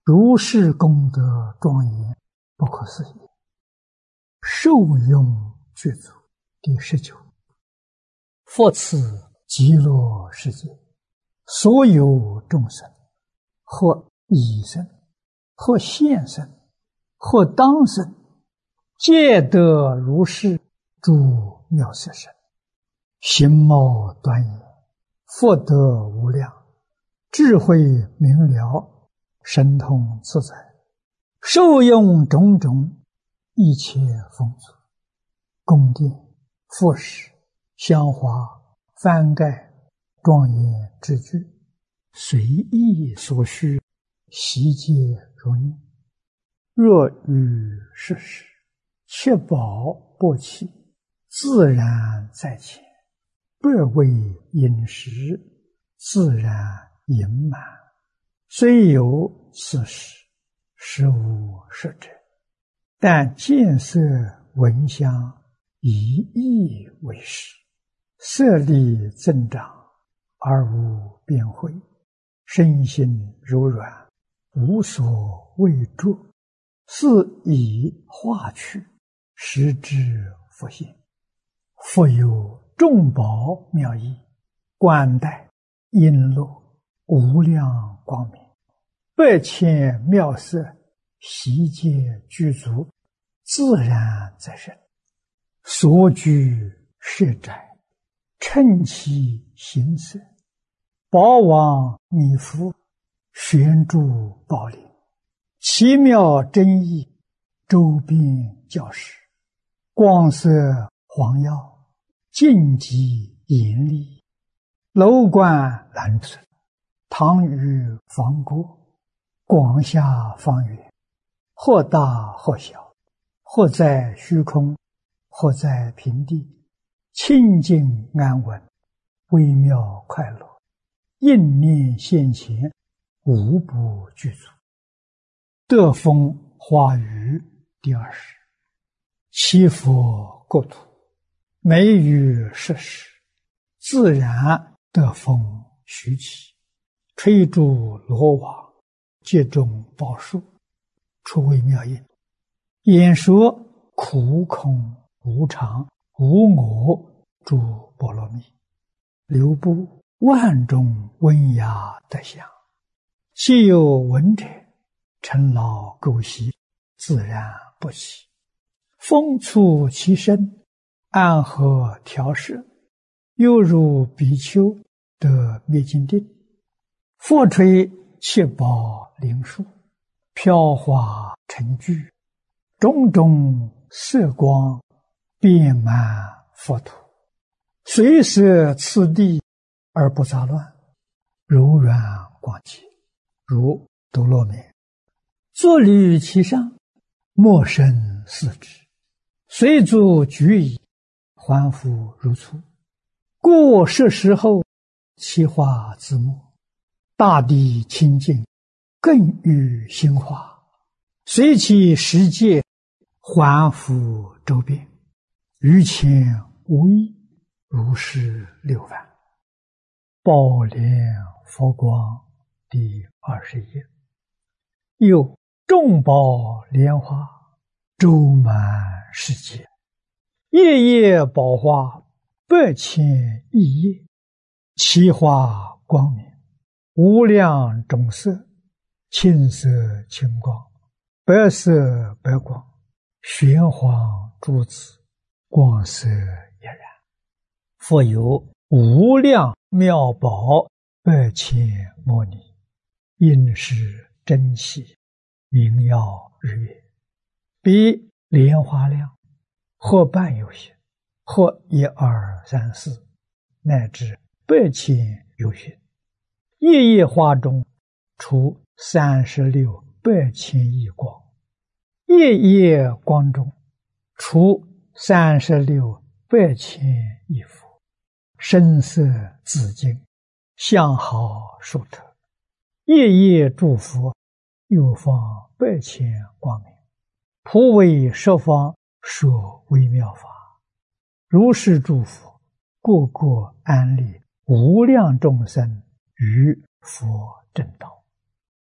A: 如是功德庄严不可思议，受用具足。第十九，复此极乐世界所有众生，或已生，或现生，或当生，皆得如是诸妙色身，形貌端严，福德无量，智慧明了，神通自在，受用种种一切丰足，宫殿、复饰、香花、幡盖、庄严之具，随意所需，悉皆如念。若遇世事，确保不起，自然在前，不为饮食，自然盈满。虽有此事，实无实者，但见色闻香，一意为实，色力增长，而无边慧，身心柔软，无所畏著，是以化去，实之复现。复有众宝妙义，冠带璎珞，无量光明，百千妙色，悉皆具足，自然在身。所居舍宅，称其形色，宝王弥覆，悬诸宝林，奇妙真义，周边教室，光色黄耀，净极严厉，楼观蓝存，堂宇方郭，广厦方圆，或大或小，或在虚空，或在平地，清净安稳，微妙快乐，应念现前，无不具足。得风花雨第二十，七佛国土，每于设施，自然得风徐起，吹诸罗网，皆中宝树，出微妙音，演说苦空无常无我诸波罗蜜，流布万种温雅德相，既有闻者，尘劳垢习，自然不起。风促其身，安和调摄，犹如比丘得灭尽定。复吹七宝灵树，飘华成聚，种种色光，遍满佛土，随摄次第而不杂乱，柔软广洁，如多罗面。坐履其上，莫生四肢，随足举矣，还复如初。过设时后，其化自没，大地清净，更与心化，随其世界，还复周遍，于前无异，如是六番。宝莲佛光第二十页。有众宝莲花，周满世界，夜夜宝花，百千亿叶，其花光明，无量种色，青色青光，白色白光，玄黄珠子，光色俨然。复有无量妙宝，百千摩尼，应是珍稀，明耀日月，比莲花量，或半有形，或一二三四，乃至百千有形。夜夜花中，出三十六百千亿光；夜夜光中，出三十六百千亿佛。声色紫净，相好殊特，夜夜诸佛，又放百千光明，普为十方说微妙法。如是诸佛，个个安立无量众生于佛正道。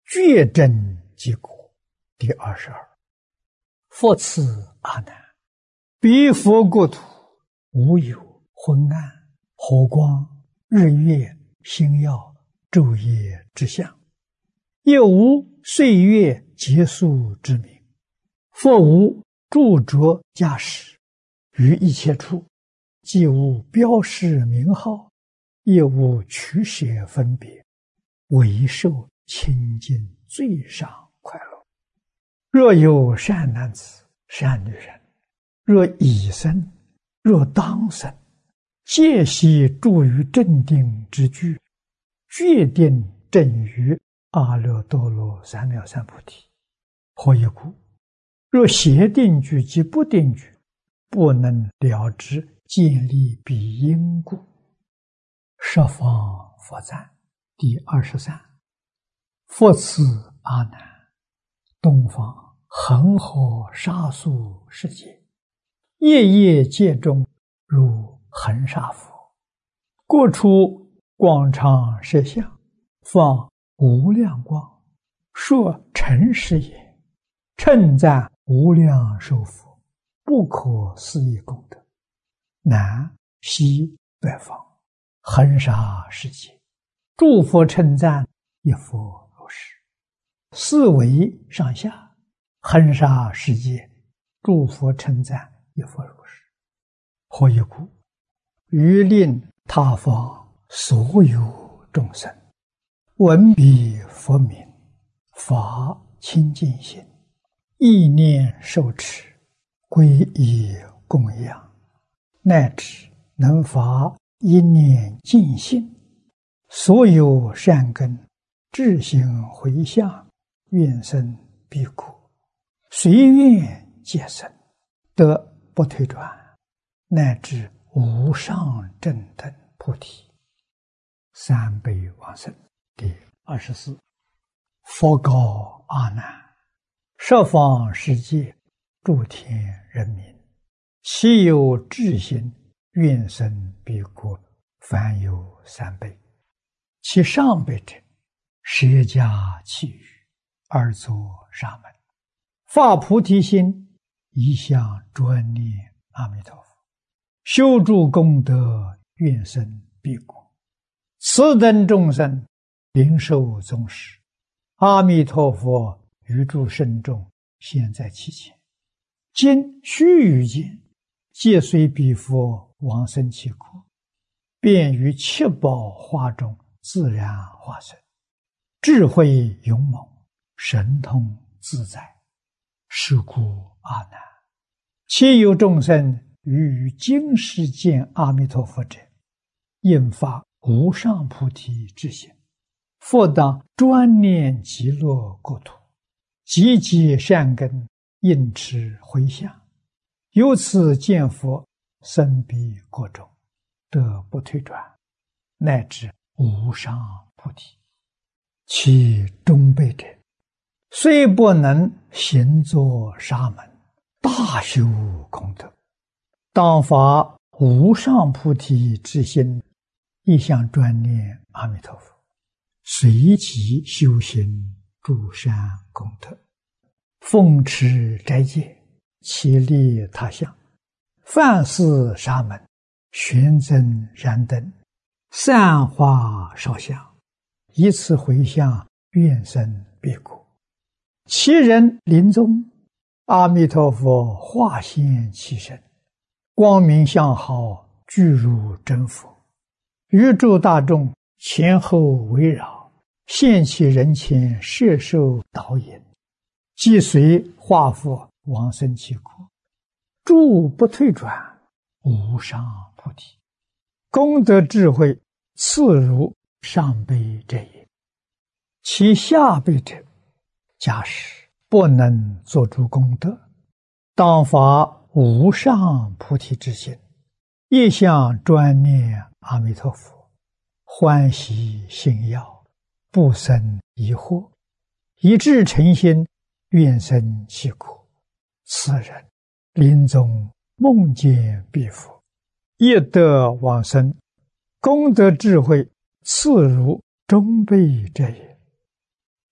A: 觉真即果。第二十二，佛赐阿难，彼佛国土无有昏暗、火光、日月、星耀、昼夜之相，也无岁月结束之名。佛无著着驾驶，于一切处，既无标示名号，也无取舍分别，唯受清净最上快乐。若有善男子、善女人，若已生，若当生，皆悉住于正定之具，决定正于阿耨多罗三藐三菩提。何以故？若邪定具及不定具，不能了知建立彼因故。十方佛赞第二十三。佛赐阿难，东方恒河沙数世界，夜夜界中如恒沙佛，过出广长舌相，放无量光，说诚实也，称赞无量寿佛，不可思议功德。南西北方恒沙世界，诸佛称赞一佛如是。四维上下恒沙世界，诸佛称赞一佛如是。何以故？于令他方所有众生闻彼佛名，发清净心，意念受持，皈依供养，乃至能发一念净心，所有善根智行回向，愿生彼国，随愿皆生，得不退转，乃至无上正等菩提。三辈往生第二十四。佛告阿难，十方世界诸天人民，其有智心，愿生彼国，凡有三辈。其上辈者，舍家弃语，而作沙门，发菩提心，一向专念阿弥陀佛，修诸功德，愿生彼国。此等众生，灵受宗师，阿弥陀佛于诸圣众现在其前，今须臾间，皆随彼佛往生其国，便于七宝花中自然化身，智慧勇猛，神通自在。是故阿难，其有众生于于今世见阿弥陀佛者，应发无上菩提之心，复当专念极乐国土，积集善根，应持回向，由此见佛，生彼国中，得不退转，乃至无上菩提。其中辈者，虽不能行作沙门，大修功德，当发无上菩提之心，一向专念阿弥陀佛，随即修行诸善功德，奉持斋戒，其利他相，饭施沙门，玄增燃灯，散花烧香，以此回向，愿生彼国。其人临终，阿弥陀佛化现其身，光明相好，具如真佛，于诸大众前后围绕，现其人前，摄受导引，即随化佛往生其国，诸不退转，无上菩提。功德智慧次如上辈者也。其下辈者，假使不能做诸功德，当发无上菩提之心，一向专念阿弥陀佛，欢喜信要，不生疑惑，以至诚心，愿生其国。此人临终梦见彼佛，亦得往生，功德智慧次如中辈者也。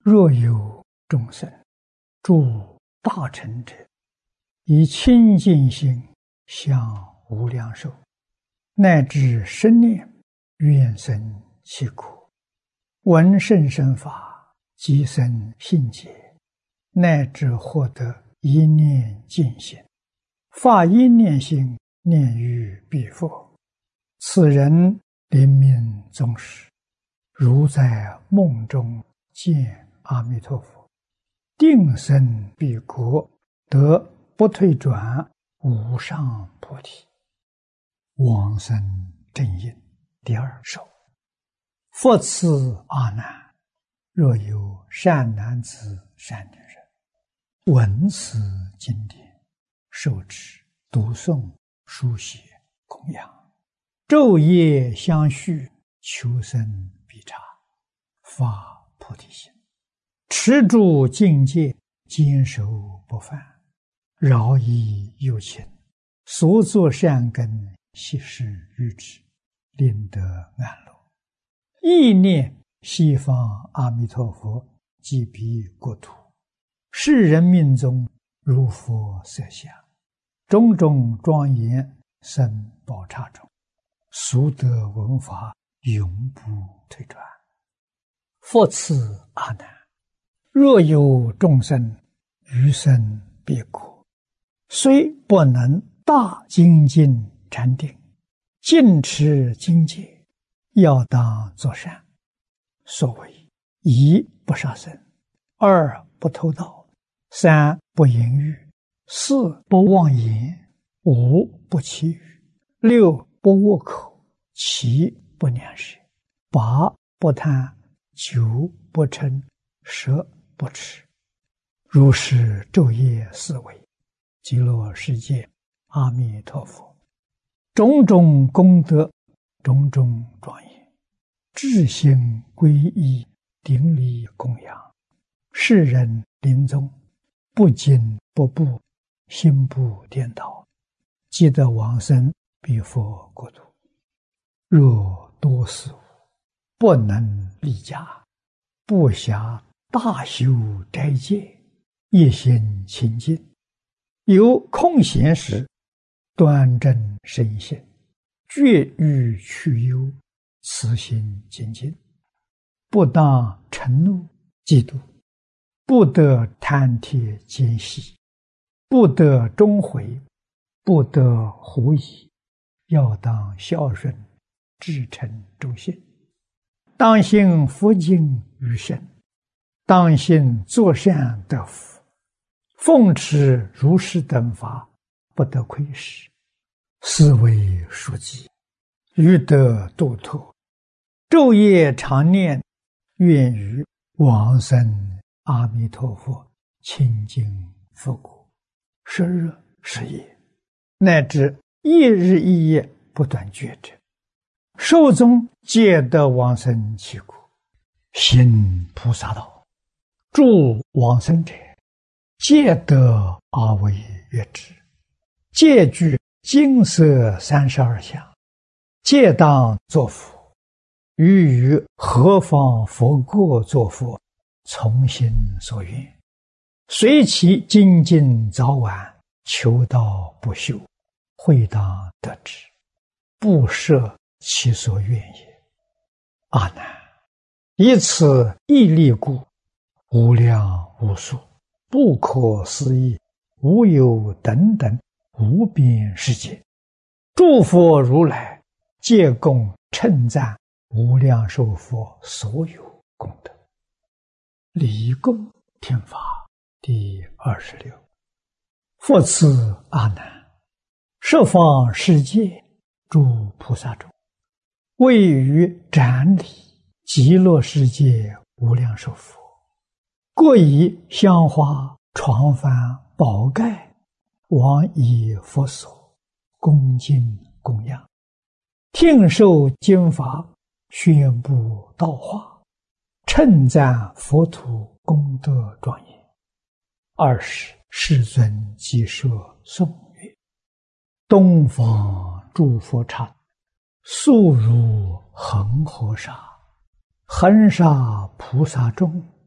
A: 若有众生诸大乘者，以清净心向无量寿，乃至生念愿生其国，闻甚深法，即生信解，乃至获得一念净心，发一念心，念于彼佛。此人临命终时，如在梦中见阿弥陀佛，定生彼国，得不退转无上菩提。往生正因第二首。复次阿难，若有善男子善女人，闻此经典，受持读诵书写供养，昼夜相续，求生必察，发菩提心，持住境界，坚守不犯，饶益有情，所作善根悉施于之，令得安乐。意念西方阿弥陀佛即彼国土，世人命中如佛色相，种种庄严生宝刹中，速得闻法，永不退转。复次阿难，若有众生余生彼国，虽不能大精进禅定，尽持经戒，要当作善。所谓一不杀生，二不偷盗，三不淫欲，四不妄言，五不绮语，六不恶口，七不两舌，八不贪，九不嗔，十不痴。如是昼夜思维，极乐世界阿弥陀佛，种种功德，种种庄严，至心皈依，顶礼供养，世人临终不惊不怖，心不颠倒，即得往生彼佛国土。若多事物不能立家，不暇大修斋戒，一心清净，有空闲时，端正身心，绝欲去忧，慈心精进，不当嗔怒嫉妒，不得贪帖奸细，不得终悔，不得狐疑，要当孝顺，至诚忠信，当信佛经于身，当信作善得福，奉持如是等法，不得亏失，是为书记，欲得度脱，昼夜常念，愿于往生阿弥陀佛清净佛国，十日十夜，乃至一日一夜不断觉者，寿终皆得往生其国，行菩萨道，助往生者，皆得阿惟越致，皆具金色三十二相，皆当作佛，欲于何方佛国作佛，从心所愿，随其精进早晚，求道不休，会当得之，不设其所愿也。阿难，以此义力故，无量无数，不可思议，无有等等无边世界，诸佛如来皆共称赞无量寿佛所有功德。离供听法第二十六。复次阿难，十方世界诸菩萨中，位于展礼极乐世界无量寿佛，各以香花床幡宝盖往以佛所，恭敬供养，听受经法，宣布道化，称赞佛土功德庄严。二是世尊即设颂曰：东方诸佛刹，速如恒河沙，恒沙菩萨中，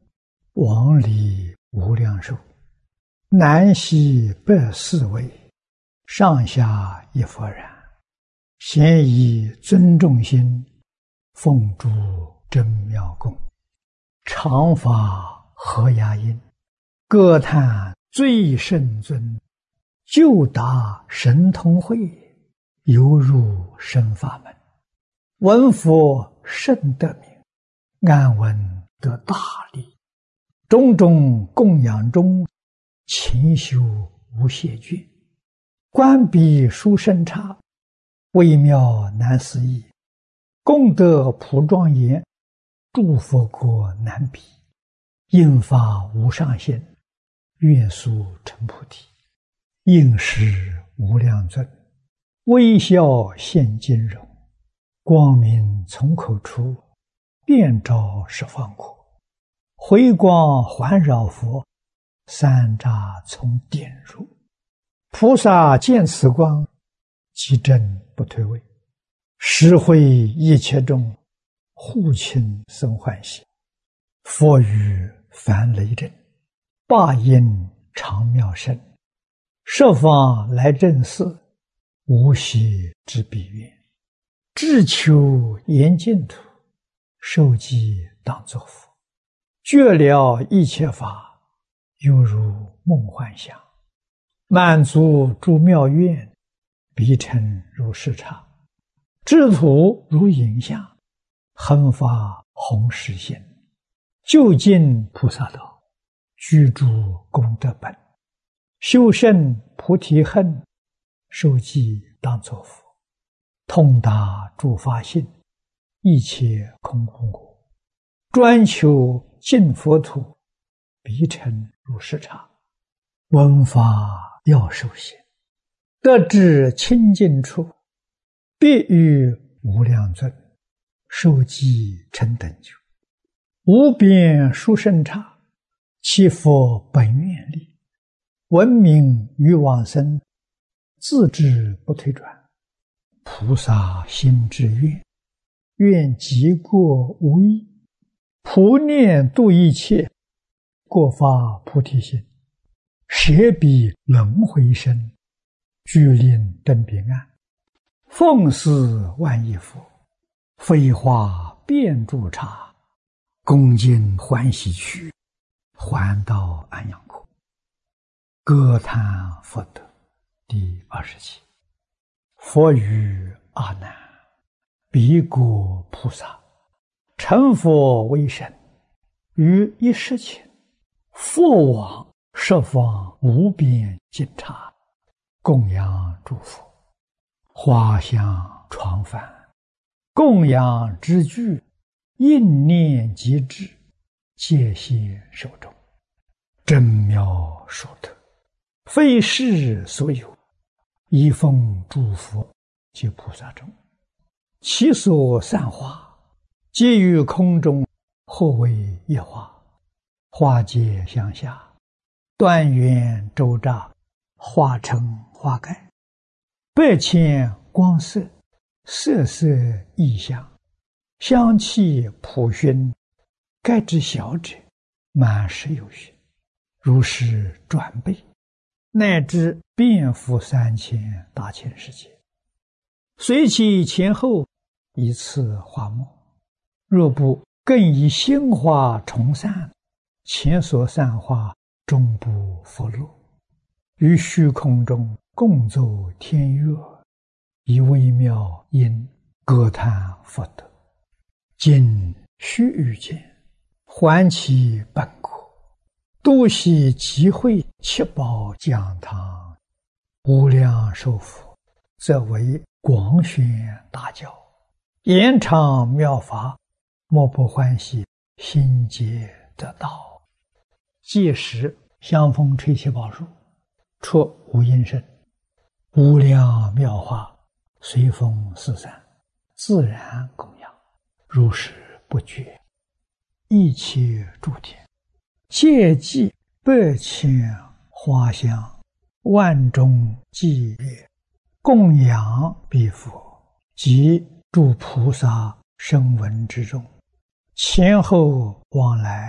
A: 往里无量寿，南西北四位，上下一佛然。咸以尊重心，奉诸真妙供，常法合雅音，歌叹最圣尊，就达神通会，犹入深法门。闻佛甚得名，安闻得大利。种种供养中，勤修无懈倦。观彼殊胜刹，微妙难思议。功德普庄严，诸佛国难比。应发无上限，愿速成菩提。应时无量尊，微笑现金容。光明从口出，遍照十方国。回光环绕佛，三匝从点入。菩萨见此光，即正不退位。实会一切众，护亲生欢喜。佛语凡雷震，霸音长妙声。设方来正寺，无息之彼愿。志求严净土，受记当作佛。觉了一切法，犹如梦幻想。满足诸妙愿，彼尘如视刹。智土如影像，恒发弘誓心。究竟菩萨道，居住功德本。修胜菩提恨，受记当作佛。通达诸法性，一切空空果。专求净佛土，彼尘如视刹。闻法要受行，得至清净处，必遇无量尊，受记成等觉。无边殊胜刹，其佛本愿力。闻名于往生，自知不退转。菩萨心之愿，愿极过无异。普念度一切，过发菩提心。舍彼轮回身，具令登彼岸。奉祀万亿佛，飞化遍诸刹。恭敬欢喜去，还到安阳国。歌叹佛德第二十七。佛语阿难：彼国菩萨，成佛为身，于一时前，佛往十方无边尽刹，供养诸佛。花香床幡，供养之具，应念即至，戒谢手中。真妙殊德，非世所有，一奉诸佛及菩萨中。其所散花，皆于空中，或为一花。花结向下，端圆周匝，化成花盖。百千光色，色色异香，香气普熏。盖之小者，满十有余，如是转倍，乃至遍覆三千大千世界。随其前后，一次花末。若不更以新花重散，前所散花终不复落。于虚空中共奏天乐，以微妙音歌叹佛德。今须臾间，还其本国，多悉集会七宝讲堂。无量寿佛，则为广宣大教，延长妙法，莫不欢喜，心结得道。届时香风吹七宝树，出无音声，无量妙法随风四散，自然供养，如是不绝。一切诸天，皆记百千花香，万众伎乐，供养彼佛及诸菩萨声闻之众，前后往来，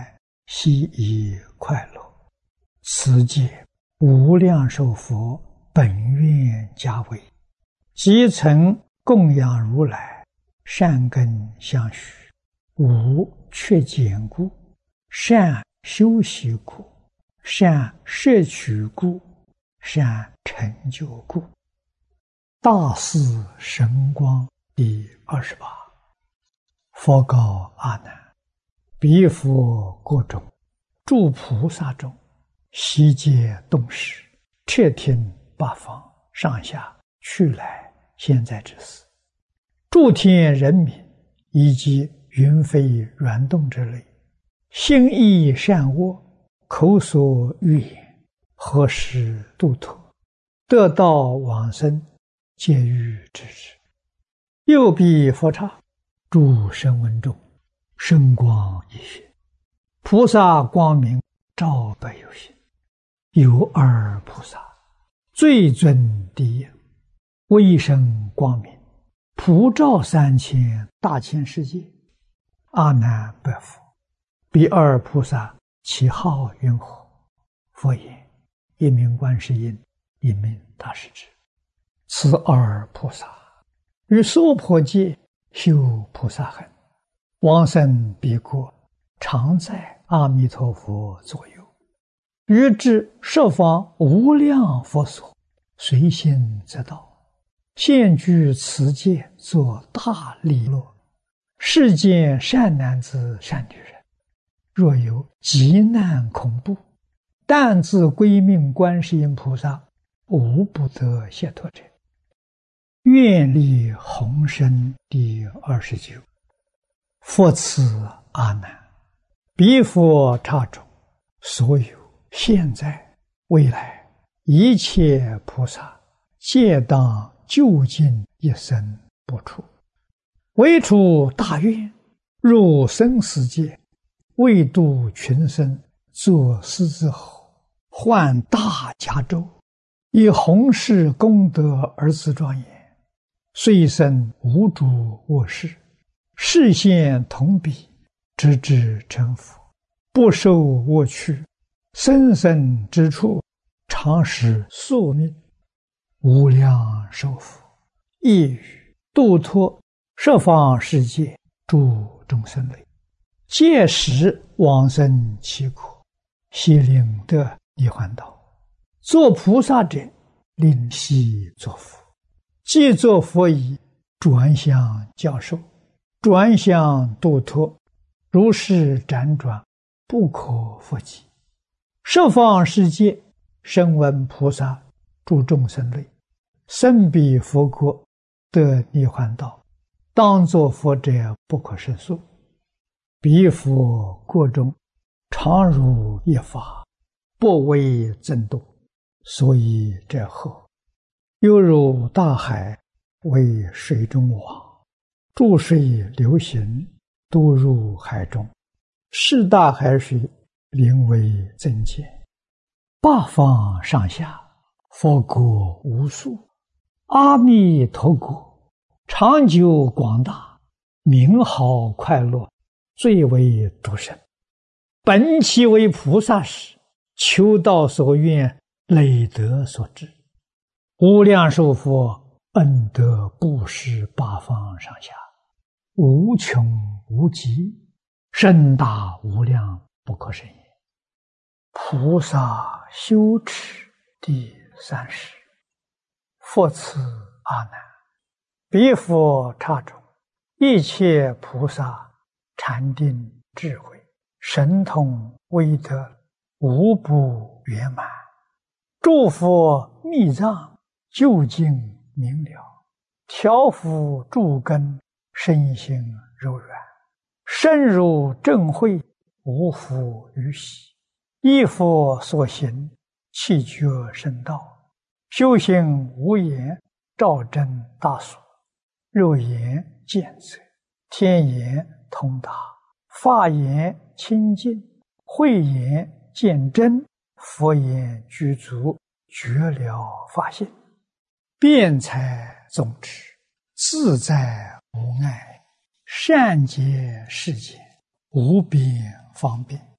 A: 悉以快乐。此界无量寿佛本愿家为，即曾供养如来，善根相续，无缺减故，善修习故，善摄取故，善成就故。大士神光第二十八。佛告阿难：彼佛国中，诸菩萨中，悉皆动识，彻听八方上下去来现在之事，诸天人民以及云飞软动之类，心意善恶，口所欲言，何时度脱，得道往生，皆欲知之。右彼佛刹，诸声闻中，圣光一现，菩萨光明照百有心。有二菩萨，最尊第一，威声光明，普照三千大千世界。阿难白佛：彼二菩萨其号云何？佛言：一名观世音，一名大势至。此二菩萨于娑婆界修菩萨行，往生彼国，常在阿弥陀佛左右，于至十方无量佛所，随心则到，现居此界，作大利乐。世间善男子善女人，若有急难恐怖，但自归命观世音菩萨，无不得解脱者。愿力宏深第二十九。佛赐阿难：彼佛刹中，所有现在未来一切菩萨，皆当究竟一生不出，唯除大愿，入生死界，为度群生，作狮子吼，换大迦州，以弘誓功德而自庄严，虽生无主卧室，视现同彼，直至成佛，不受我去，生生之处，常使宿命。无量寿佛亦语度脱十方世界诸众生类，届时往生其国，悉令得涅槃道。作菩萨者，令悉作佛。既作佛已，转向教授，转向度脱，如是辗转，不可复计。十方世界声闻菩萨诸众生类，生彼佛国，得涅槃道，当作佛者不可胜数。彼佛国中，常如一法，不为增多，所以者何？犹如大海，为水中网，注水流行，都入海中，是大海水，名为增减。八方上下，佛国无数，阿弥陀国长久广大，名号快乐，最为独生。本其为菩萨时，求道所愿，累德所致。无量寿佛恩德布施八方上下，无穷无极，深大无量，不可胜也。菩萨修持第三十。佛赐阿难：彼佛刹中，一切菩萨禅定智慧，神通威德，无不圆满。诸佛密藏，究竟明了，调伏诸根，身心柔软，深入正慧，无复于喜。依佛所行，气觉圣道，修行无言，照真大所。肉眼见则，天眼通达，法眼清净，慧眼见真，佛眼具足，觉了法性，辩才总持，自在无碍，善解世间，无边方便，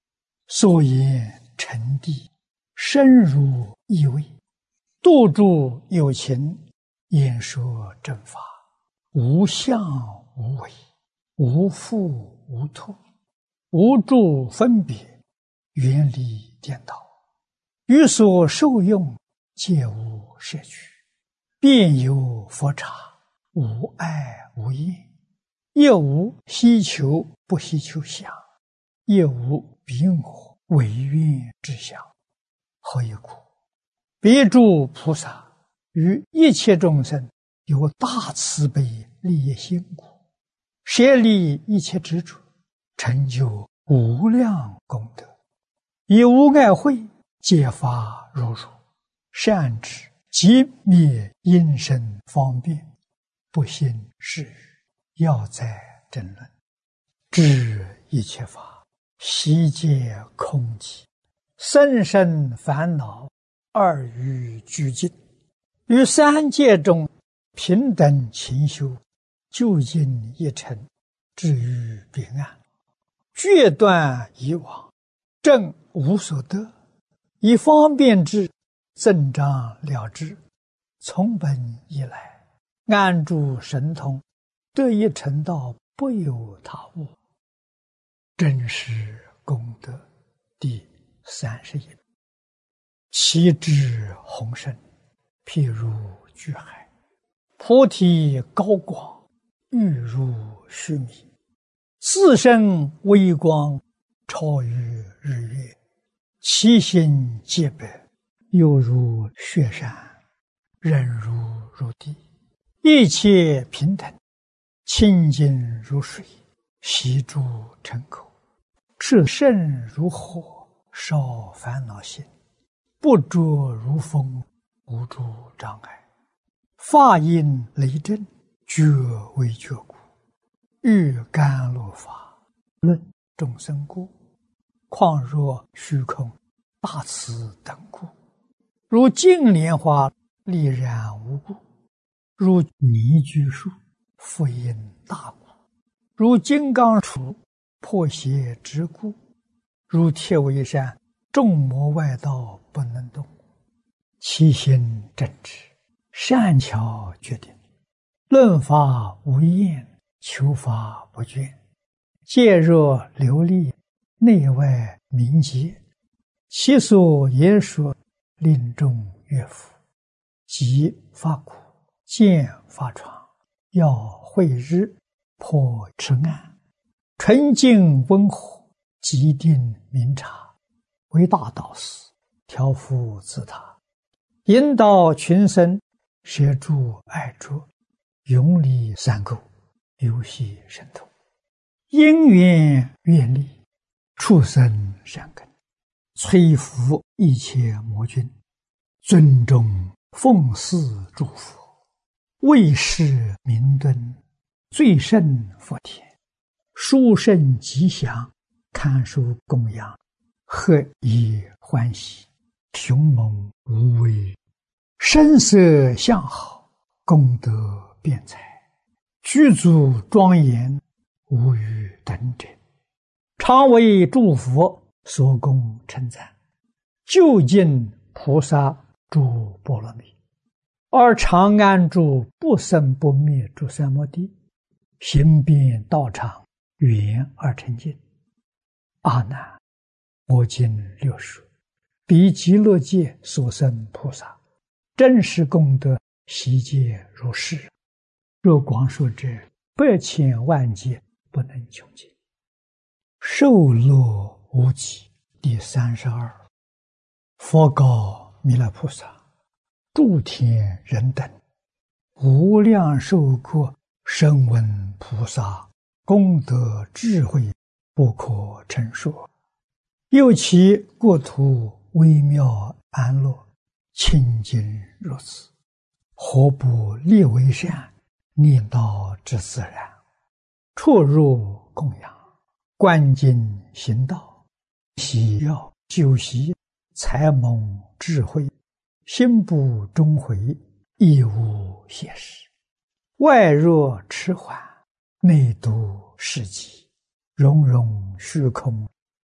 A: 所言沉地，深入意味，度诸有情，演说正法，无相无为，无复无脱，无诸分别，远离颠倒，于所受用，皆无摄取，遍有佛刹，无碍无厌，也无希求不希求相，也无彼我唯愿之相。何以故？别诸菩萨于一切众生有大慈悲利益心故，舍离一切执着，成就无量功德，以无碍慧揭发如如，善知即灭因身方便，不信是语，要在争论，知一切法悉皆空寂，生生烦恼二欲俱尽，于三界中平等勤修，究竟一尘，至于彼岸，决断以往，正无所得，以方便之，增长了之，从本以来，安住神通，得以成道，不有他物。真实功德第三十一。其智宏深，譬如巨海，菩提高广，欲如须弥，自身微光，超于日月，其心皆白，犹如雪山，忍如如地，一切平等，清净如水，悉诸尘口，炽盛如火，烧烦恼心，不着如风，无诸障碍，法音雷震，觉为觉故，欲甘露法，论众生故，况若虚空，大慈等故，如净莲花，丽然无故，如泥居树，复因大故，如金刚杵，破邪之故，如铁围山，众魔外道不能动，其心正直，善巧决定，论法无厌，求法不倦，戒若流利，内外明洁，其所言说，令众悦服，即发苦，见发疮，要慧日，破痴暗，纯净温和，极定明察，为大导师，调伏自他，引导群生，摄诸爱着，永离三垢，游戏神通，因缘愿力，畜生善根，摧伏一切魔君，尊重奉祀诸佛，为世明敦，最胜佛田，殊胜吉祥，堪受供养，何以欢喜，雄猛无畏，声色相好，功德辩才，具足庄严，无与等者，常为诸佛所供称赞，究竟菩萨诸波罗蜜，而常安住不生不灭诸三摩地，行遍道场，圆而成净。阿难，我今六说，彼极乐界所生菩萨，真实功德悉皆如是，若光说者，百千万劫不能穷尽。受乐无极第三十二。佛告弥勒菩萨：诸天人等，无量寿国声闻菩萨功德智慧不可称说，又其国土微妙安乐，清净如此，何不立为善，念道之自然，出入供养，观经行道，喜要修习，才蒙智慧，心不终回，亦无邪事，外若迟缓，内度世极，融融虚空，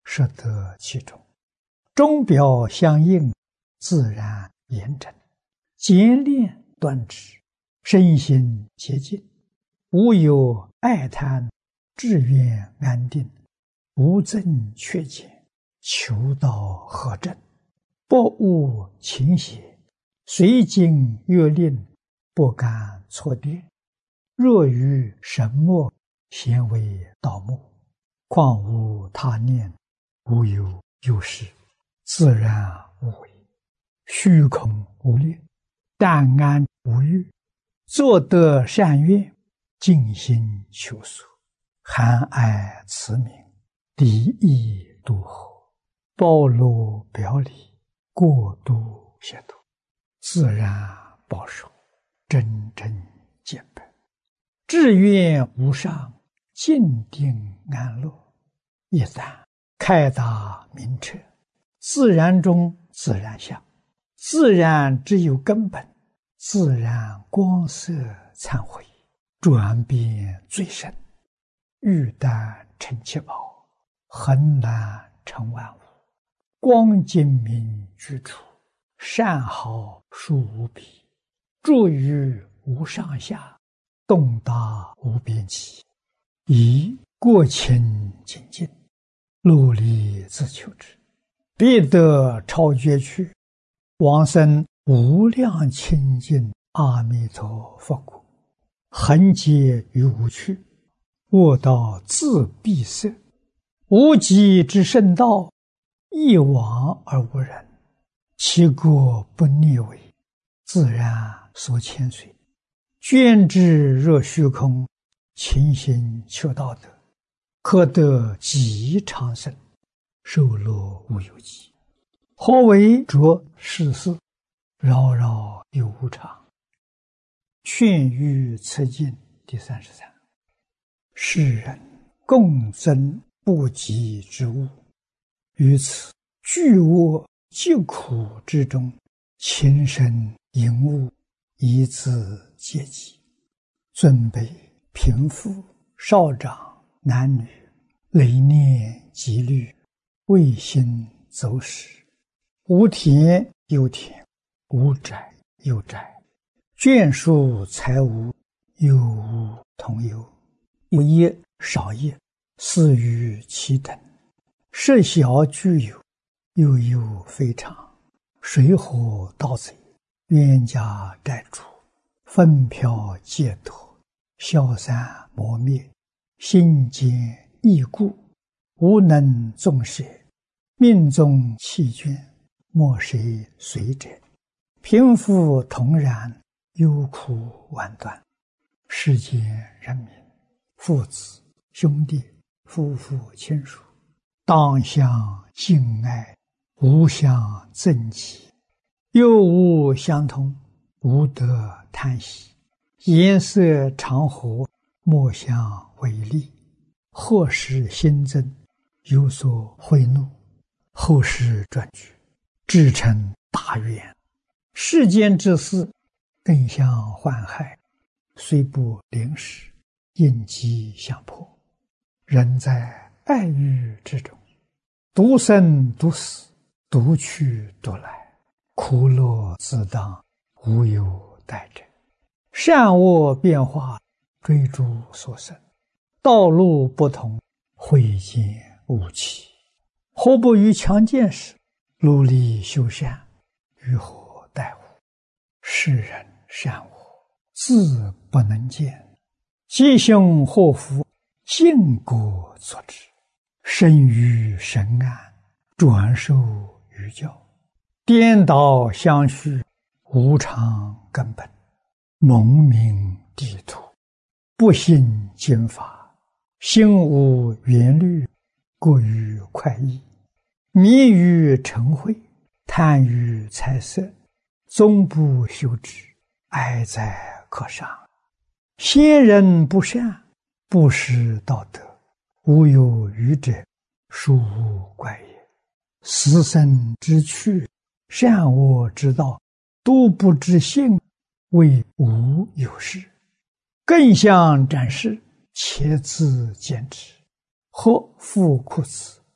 A: 实得其中。钟表相应，自然严整，简练端直，身心洁净，无有爱贪，志愿安定，无增缺减，求道合正，不误情邪，随经越令，不敢错颠。若于神默，咸为道默，况无他念，无有有事，自然无为，虚空无念，淡安无欲，作得善愿，尽心求索，含爱慈悯，敌意度合，包罗表里，过度协度，自然保守，真正见本，志愿无上，静定安乐。一旦开达明彻，自然中自然相，自然只有根本，自然光色忏悔，转变最深，玉丹成七宝，恒然成万物，光精明居处，善好殊无比，住于无上下，动达无边际，以过清精进，努力自求之，必得超绝去，往生无量清净阿弥陀佛国，恒劫于无趣，卧道自闭塞，无极之圣道，一往而无人，其过不逆违，自然所牵随，捐之若虚空，勤行求道德，可得极长生，寿乐无有极。何为着世事，扰扰有无常。劝喻此经第三十三。世人共增不及之物，于此巨恶疾苦之中，情深淫恶，以自阶级，尊卑贫富少长男女，累念积虑，未心走失，无田有田，无宅有宅，眷属财物，有无同有，有业少业，似于其等，设小具有，又有非常，水火盗贼，冤家债主，分飘戒脱，消散磨灭，心坚易故，无能纵舍，命中弃捐，莫谁随者，贫富同然，忧苦万端。世间人民，父子兄弟，夫妇亲属，当相敬爱，无相憎忌，又无相同，无得贪喜，颜色常和，莫相违逆，或使新增，有所贿赂，后世转举，至成大愿。世间之事，更相患害，虽不临时，应机相迫。人在爱欲之中，独生独死，独去独来，苦乐自当，无有待者。善恶变化，追逐所生，道路不同，慧见无期。何不于强健时，努力修善，于何待乎？世人善恶，自不能见，吉凶祸福，尽果作之。生于神安，转受于教，颠倒相续，无常根本，蒙名地土，不信经法，心无缘虑，过于快意，迷于嗔恚，贪于财色，终不修之，哀哉可伤。先人不善，不识道德，无有愚者，殊无怪也。死生之趣，善恶之道，都不知性，谓无有事。更相展示，且自坚持，或复库此，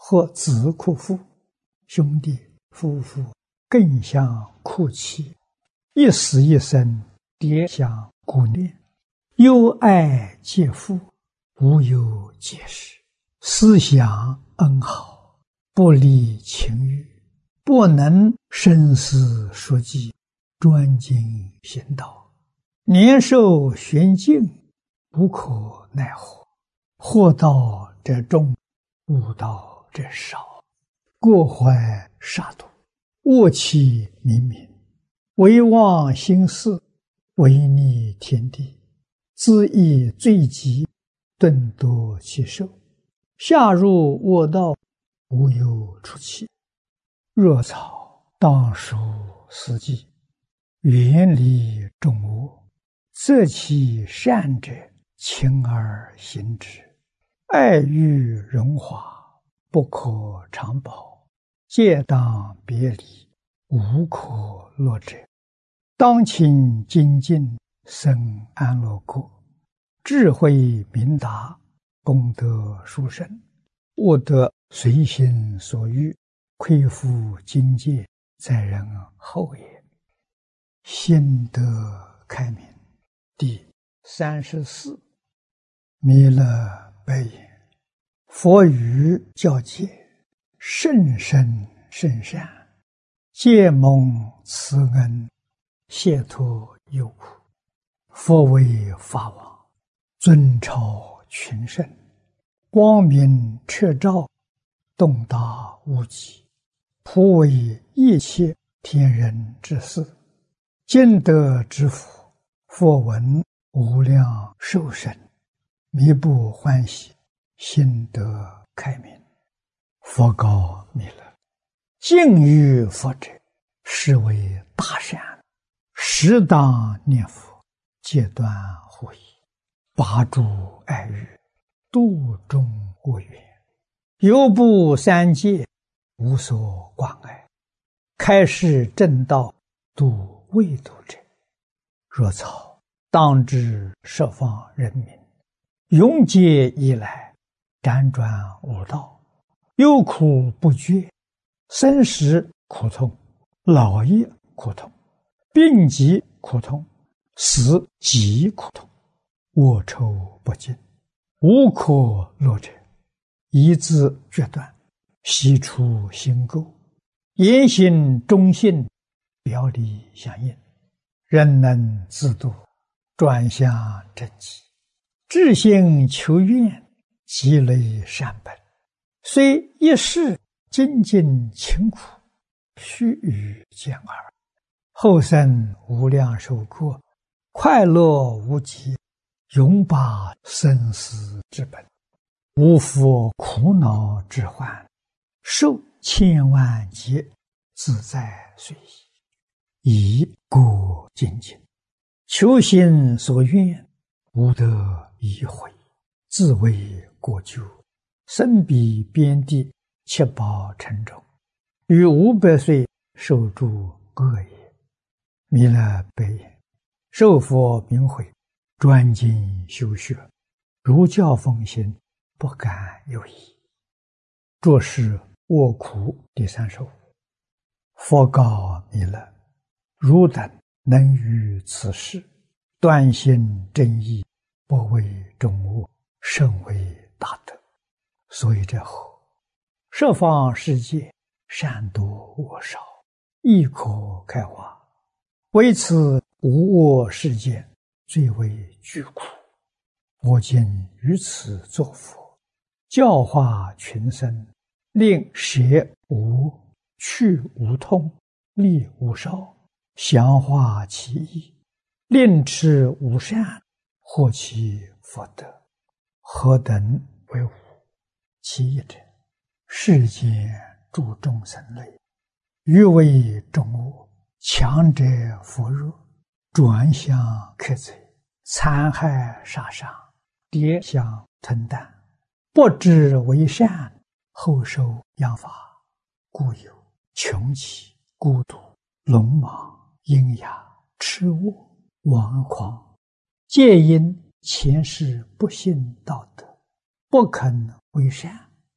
A: 或子哭父，兄弟夫妇更相哭泣，一死一生，迭相顾念，忧爱皆父，无有解释，思想恩好，不离情欲，不能生死熟记，专精行道，年寿玄尽，无可奈何。惑道者众，悟道者少，过怀杀戮，恶气冥冥，唯忘心事，违逆天地，自意罪极，顿夺其寿，下入恶道，无有出期。若草当属死地，远离众恶，择其善者，勤而行之。爱欲荣华，不可长保，戒当别离，无可乐者。当勤精进，生安乐国，智慧明达，功德殊胜，悟得随心所欲，亏负境界，在人后也。心得开明。第三十四，弥勒白言：佛语教诫，甚深甚善，皆蒙慈恩，解脱忧苦。佛为法王，尊超群圣，光明彻照，洞达无极，普为一切天人之事。今得之福，佛闻无量寿生，弥不欢喜，心得开明。佛告弥勒：敬于佛者，是为大善，适当念佛，戒断护疑，拔诸爱欲，度众恶缘，犹不三界，无所关爱，开示正道，度未度者。若草当知十方人民，永劫以来，辗转无道，忧苦不绝，生时苦痛，老也苦痛，病疾苦痛，死极苦痛，恶臭不尽，无可乐者。一字决断，悉出心垢，言行忠信，表里相应，人能自度，转向正极，至心求愿，积累善本，虽一世精进勤苦，须臾见耳，后生无量寿过，快乐无极，永拔生死之本，无复苦恼之患，受千万劫，自在随意，以过精进，求心所愿，无得已悔，自为过咎，身彼边地，七宝沉重，于五百岁受诸恶也。弥勒白言：受佛明慧，专精修学，如教奉行，不敢有疑。作是卧苦第三十五。佛告弥勒：汝等能于此事，断心正义，不为众恶，甚为大德。所以者后，十方世界，善多恶少，亦可开化。为此无恶世界，最为巨苦。我今于此作佛，教化群生，令舍无、去无痛，利无少，详化其意，令持无善，获其福德。何等为无？其一者，世间诸众生类，欲为众恶，强者扶弱，转向克贼，残害杀伤，跌相吞啖，不知为善，后受殃罚，故有穷奇、孤独、鲁莽、阴哑、痴误、顽狂，皆因前世不信道德，不肯为善，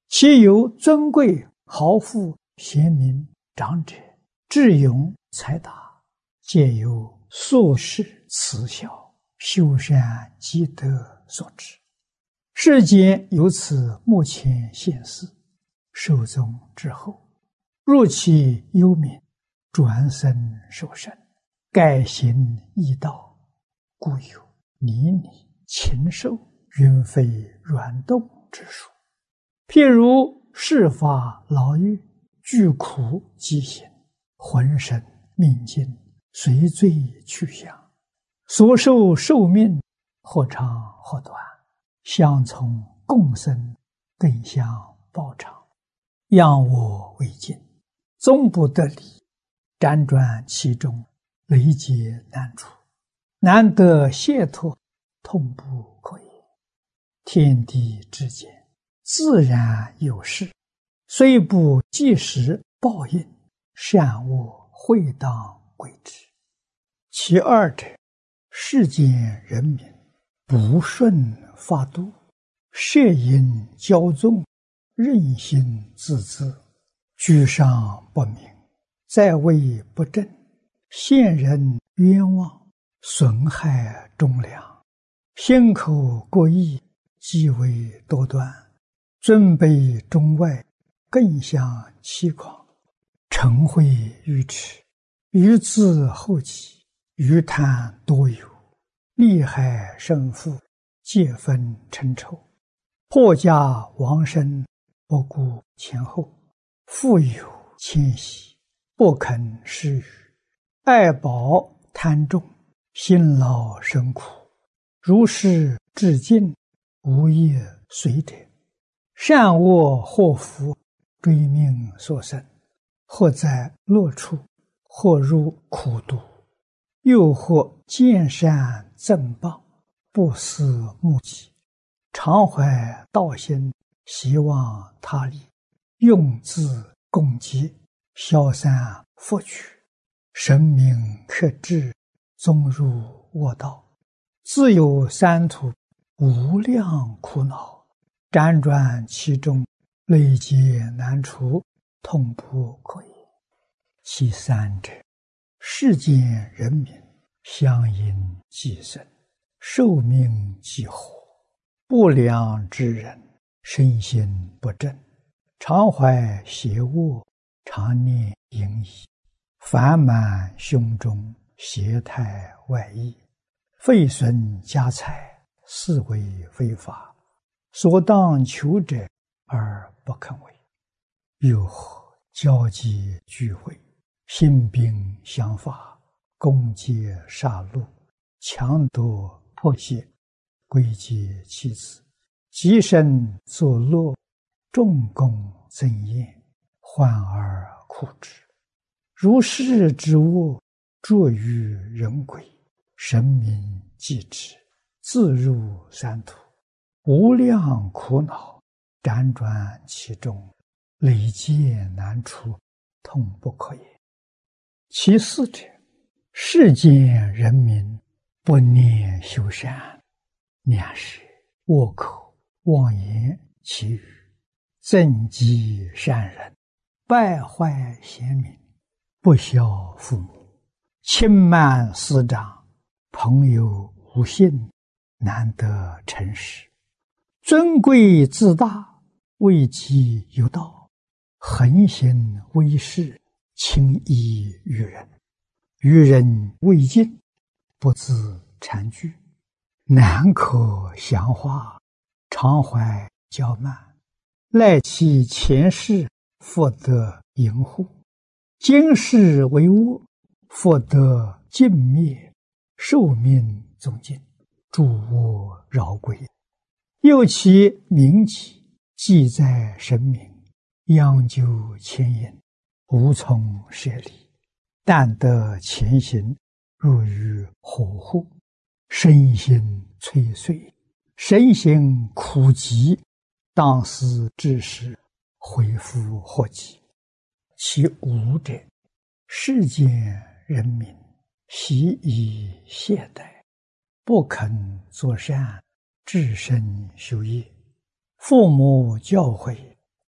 A: 其有尊贵豪富贤明长者，智勇才达，皆由宿世慈孝修善积德所致。世间由此目前现世，寿终之后，若其幽冥，转生受生，改行异道，故有泥泞、禽兽、云飞软动之术。譬如世法牢狱，具苦疾行，浑身命尽，随罪去向，所受寿命或长或短，相从共生，更相报偿，仰我为镜，终不得离，辗转其中，累劫难除，难得解脱，痛不可言。天地之间，自然有事，虽不即时报应，善恶会当归之。其二者，世间人民不顺法度，摄引骄纵，任性自恣，居上不明，在位不正，陷人冤枉，损害忠良，心口过意，极为多端，尊卑中外，更相欺诳，嗔恚愚痴，愚自后己，愚贪多有，利害胜负，皆分成仇，破家亡身，不顾前后，富有谦息，不肯施予，爱宝贪重，辛劳生苦，如是至尽，无业随者，善恶祸福，追命所生，或在乐处，或入苦毒，又或见善赠报，不思目己，常怀道心，希望他利，用自共济，消散福取，神明克制，终入恶道，自有三途，无量苦恼，辗转其中，累劫难除，痛不可言。其三者，世间人民相因寄生，寿命既活，不良之人，身心不正，常怀邪恶，常念淫逸，烦满胸中，邪态外溢，废损家财，是为非法，所当求者而不肯为。又或交际聚会，兴兵相伐，攻击杀戮，强夺迫胁，归结妻子，极身作乐，重功增艳，患而苦之。如是之恶，著于人鬼，神明继之，自入三途，无量苦恼，辗转其中，累劫难除，痛不可言。其四者，世间人民不念修善，两舌恶口妄言绮语，增击善人，败坏贤民，不孝父母，轻慢师长，朋友无信，难得诚实，尊贵自大，为己有道，横行威势，轻易于人，于人未尽，不自惭惧，难可详化，常怀骄慢，赖其前世，复得淫护，今世为恶，复得尽灭，寿命终尽，诸恶饶归。又其名己，记在神明，央究牵引，无从舍离，但得前行，入于火户，身心摧碎，身心苦疾，当思之时，恢复祸及。其五者，世间人民习以懈怠，不肯作善，至身修业，父母教诲，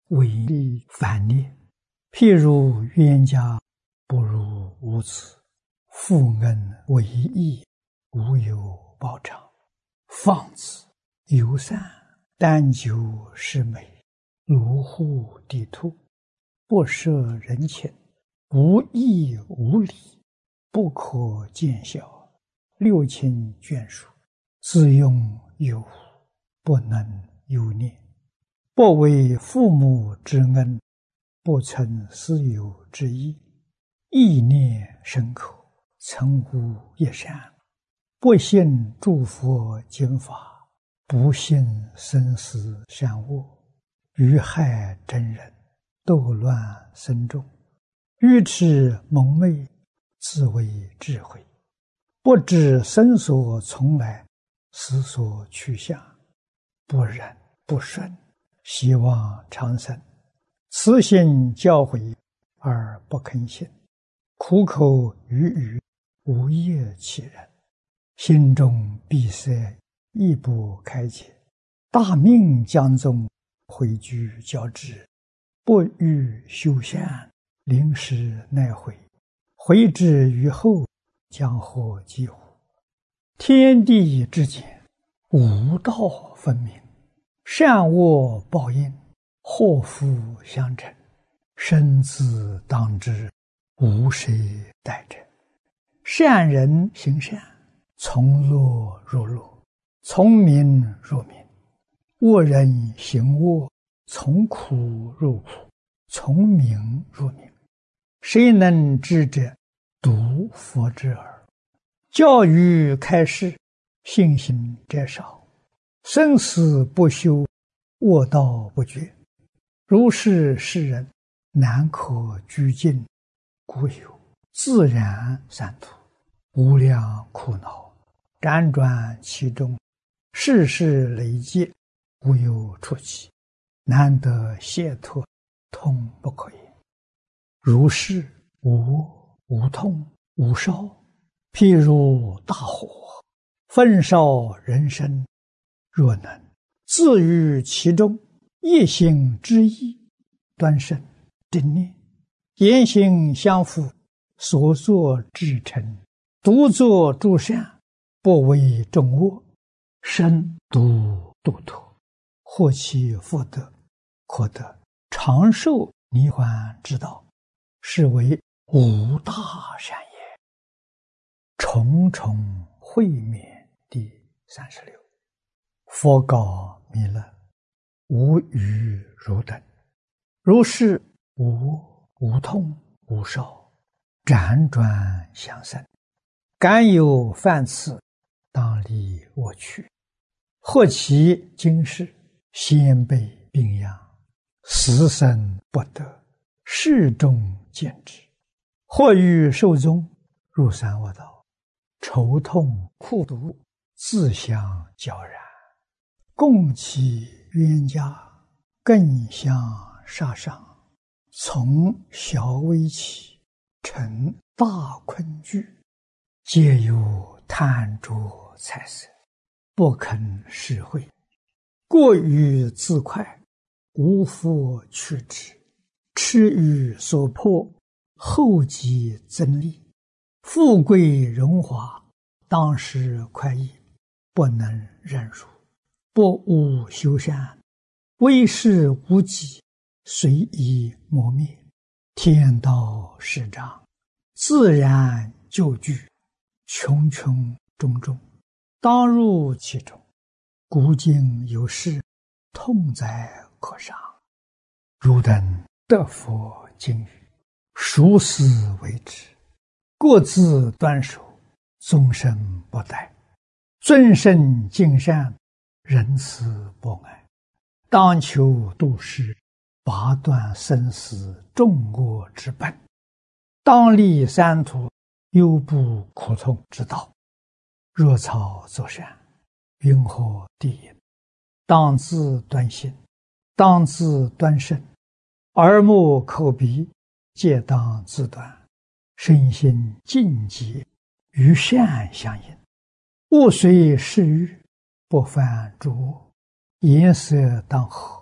A: 为利反劣。譬如冤家不如无子，负恩为义，无有报偿。放子游散，但求是美，卢户地兔，不涉人情，无义无礼，不可见效，六亲眷属，自用有无，不能有念，不为父母之恩，不存私有之意，意念深刻，曾无一善，不信诸佛经法，不信生死善恶，于害真人，斗乱僧众，愚痴蒙昧，自为智慧，不知生所从来，死所去向，不忍不顺，希望长生，慈心教诲而不肯信，苦口语语，无业其人，心中闭塞，亦不开解，大命将终，回居交织，不欲修善，临时奈悔，回之于后，将获几乎？天地之间，无道分明，善恶报应，祸福相承，生死当知，无谁代者。善人行善，从乐入乐，从明入明；恶人行恶，从苦入苦，从明入明。谁能知者，独佛之耳。教育开示，信心者少，生死不休，恶道不绝。如是世人，难可居尽，故有自然三途，无量苦恼，辗转其中，世事累劫，无有出期，难得解脱，痛不可言。如是无无痛无烧，譬如大火，焚烧人身，若能自于其中，一心之意，端身正念，言行相符，所作至诚，独作诸善，不为众恶，身独度脱，获其福德，可得长寿涅槃之道，是为无大善也。重重会面第三十六。佛告弥勒：无余汝等，如是无无痛无烧，辗转相生，敢有犯次，当离我去。或其今世，先辈病殃，死生不得，世众见之。或欲寿终，入三恶道，愁痛苦毒，自相交然，共其冤家，更相杀伤，从小危起，成大困惧，皆有贪着财色，不肯施惠，过于自快，无复去之，痴于所迫，后继增利，富贵荣华，当时快意，不能忍辱，不务修善，为事无己，随意磨灭，天道施障，自然就具，穷穷种种，当入其中，古今有事，痛哉可伤。汝等得佛经语，熟思为之，各自端守，终身不殆，尊圣敬善，仁慈博爱，当求度世，拔断生死众恶之本，当立三途，忧怖苦痛之道。若草作善，云何地也？当自端心，当自端身，耳目口鼻皆当自端，身心净洁，与善相应，勿随世欲，不犯诸恶，颜色当和，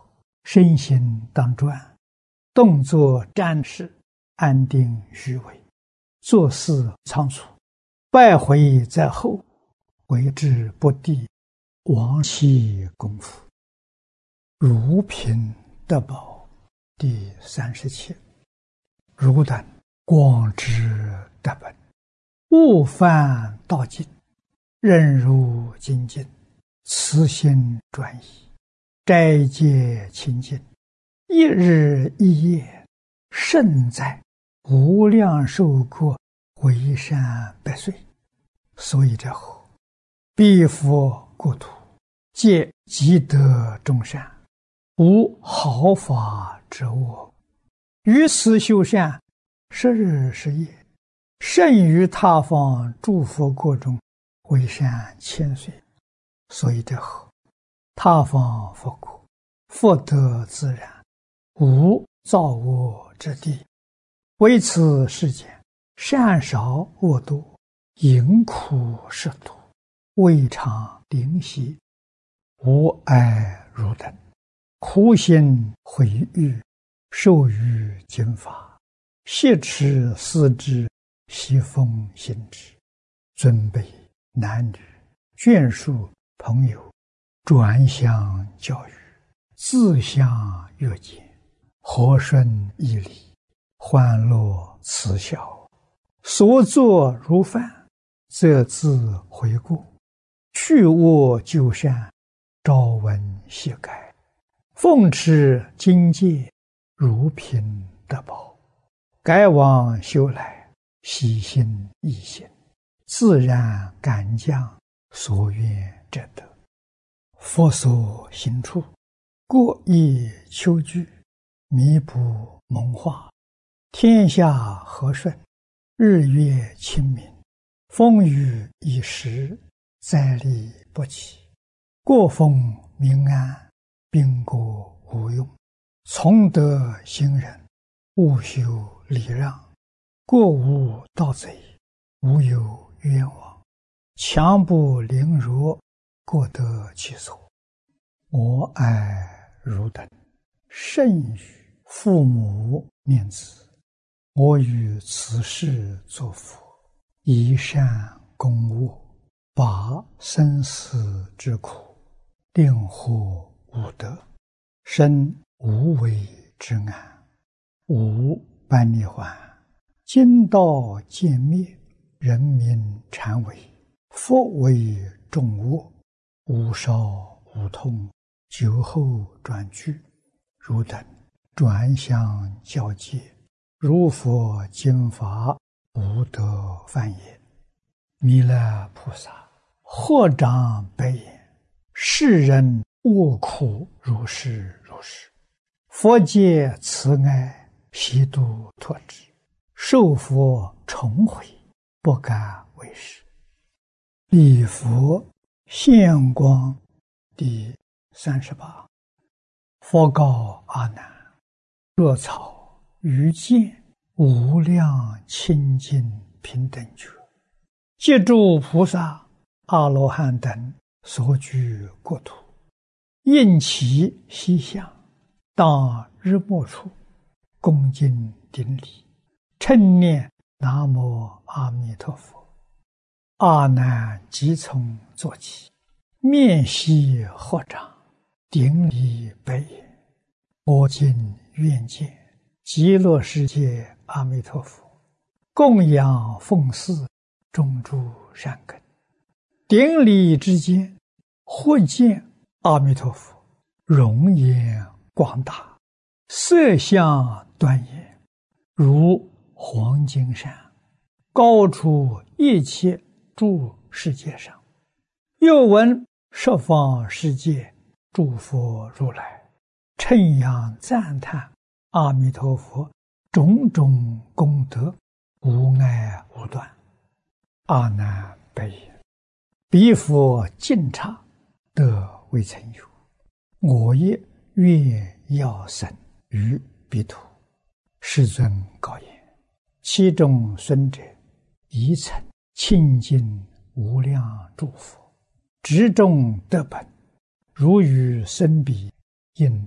A: 身心当专，动作暂时，安定虚伪，做事仓促，败回在后，为之不第，亡其功夫。如贫得宝第三十七。汝等广之得本，勿犯道境，任如精进，慈心专一，斋戒清净，一日一夜，胜在无量寿国为山百岁。所以者后，彼佛国土，皆积德众善，无毫发之恶。于此修善，十日十夜，胜于他方诸佛国中为山千岁。所以者后，他方佛国，福德自然，无造恶之地。为此世间，善少恶多，淫苦涉毒，未尝灵犀，无碍汝等，苦心毁誉，受于经法，挟持思之，习奉行之，尊卑男女眷属朋友，转相教育，自相约见，和顺义理，欢乐慈孝，所作如饭，则自回顾，去恶就善，朝闻夕改，奉持经戒，如贫得宝，改往修来，喜心易行，自然感将，所愿者得。佛所行处，过益丘居，弥补蒙化，天下和顺，日月清明，风雨已时，灾利不起，过风民安，兵国无用。从德行人，勿修礼让，过无盗贼，无有冤枉，强不凌弱，过得其所。我爱汝等，甚于父母念子，我于此世作佛，以善攻恶，拔生死之苦，令获无得，生无为之安，无般涅槃，今道渐灭，人民禅为，佛为众恶，无少无痛，酒后转居，汝等转相教戒，如佛经法，无得犯也。弥勒菩萨获长白言，世人恶苦如是如是，佛界慈爱，悉度脱之，受佛重回，不敢为是。礼佛现光第三十八。佛告阿难：若草于见无量清净平等觉，借诸菩萨阿罗汉等所居国土，应其西向，当日没处，恭敬顶礼，称念南无阿弥陀佛。阿难即从坐起，面悉合掌，顶礼白言：我今愿见极乐世界阿弥陀佛，供养奉祀，种诸善根。顶礼之间，忽见阿弥陀佛容颜广大，色相端严，如黄金山，高出一切诸世界上。又闻十方世界诸佛如来称扬赞叹阿弥陀佛种种功德，无碍无断。阿难白言：彼佛净刹，得未曾有，我也愿要生于彼土。世尊告言：其中孙者，宜曾清净无量诸佛，执众得本，如与生彼，应当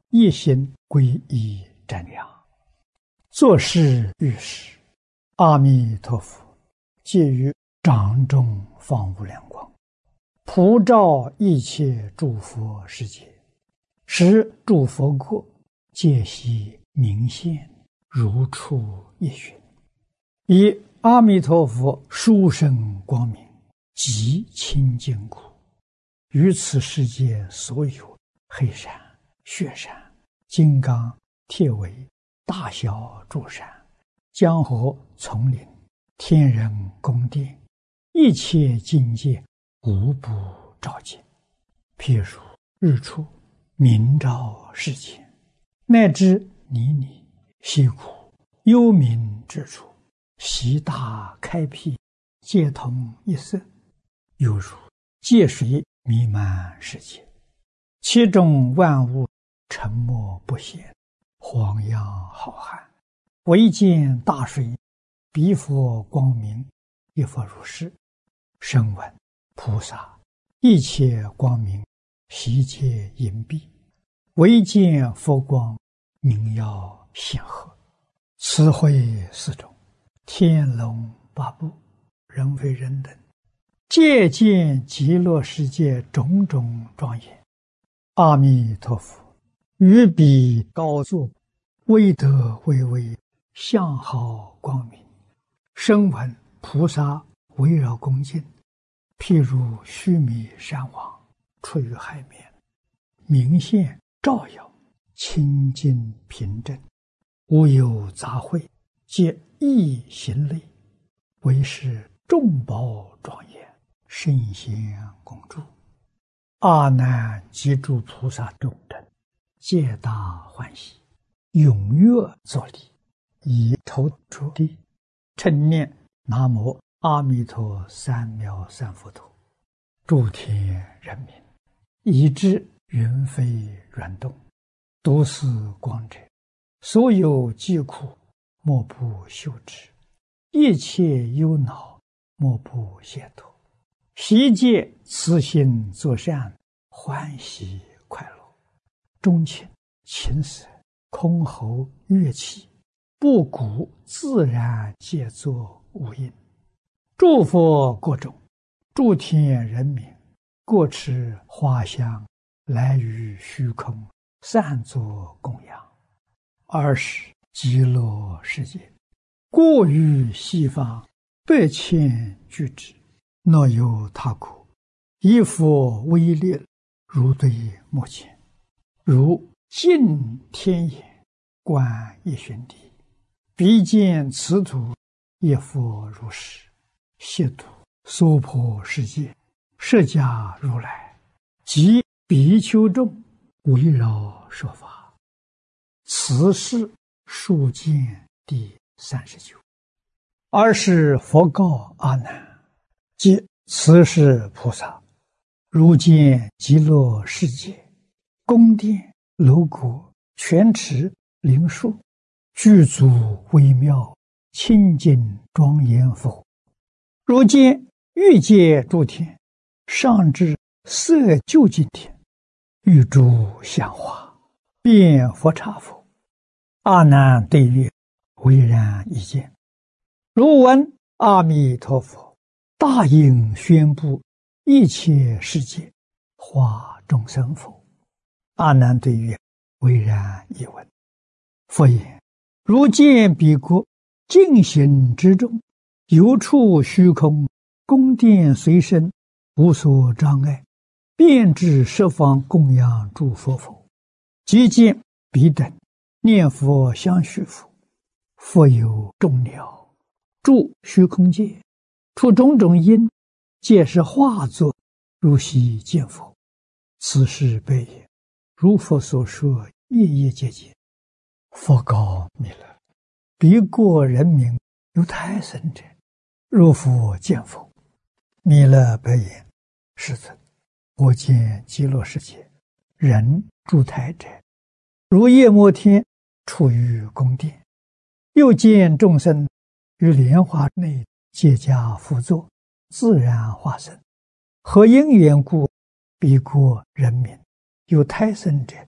A: 一心皈依瞻仰，作事遇事，阿弥陀佛借于掌中放无量光，普照一切诸佛世界，使诸佛国皆悉明现，如出一寻。以阿弥陀佛殊胜光明极清净故，于此世界所有黑山、雪山、金刚、铁围、大小诸山、江河、丛林、天人宫殿，一切境界无不照见。譬如日出明照世间，乃至泥泞溪谷幽冥之处，悉大开辟，皆同一色，犹如界水弥漫世界，其中万物沉默不显，荒洋浩瀚，唯见大水，彼佛光明，一佛如是。声闻菩萨一切光明，悉皆隐蔽，唯见佛光明耀显赫。此会四种，天龙八部，人非人等，皆见极乐世界种种庄严。阿弥陀佛于彼高坐，威德巍巍，相好光明。声闻菩萨围绕恭敬，譬如须弥山王出于海面，明现照耀，清净平正，无有杂秽，皆一行类，为是众宝庄严，圣贤共住。阿难及诸菩萨众等，皆大欢喜，踊跃作礼，以头着地，称念南无阿弥陀三藐三菩提。诸天人民，以知云飞软动，都是光者，所有疾苦莫不休止，一切忧恼莫不解脱。悉皆慈心作善，欢喜快乐。钟磬、琴瑟、箜篌、乐器，布谷自然皆作无音。诸佛国中，诸天人民，各持花香，来于虚空，散作供养。二是极乐世界，过于西方百千俱胝，若有他国，以佛威力，如对目前，如尽天眼，观一旬地，彼见此土，一佛如是，悉土娑婆世界，释迦如来及比丘众围绕说法。此是数见第三十九。二是佛告阿难，即此是菩萨，如见极乐世界，宫殿楼阁、泉池、灵树，具足微妙，清净庄严佛。如见欲界诸天，上至色究竟天，欲诸香花，遍佛刹佛。阿难对曰：唯然一见。如闻阿弥陀佛大应宣布一切世界，化众生否？阿难对曰：唯然一闻。佛言：如见彼国净行之中，有处虚空，宫殿随身，无所障碍，遍至十方供养诸佛否？即见彼等念佛相续佛，佛有众鸟住虚空界，出种种因，皆是化作，如悉见佛。此是悲也。如佛所说，夜夜皆见。佛告弥勒：彼国人民有胎生者，如复见佛。弥勒白言：世尊，我见极乐世界人住胎者，如夜摩天处于宫殿，又见众生于莲花内皆加辅佐，自然化身。何因缘故？彼国人民有胎生者，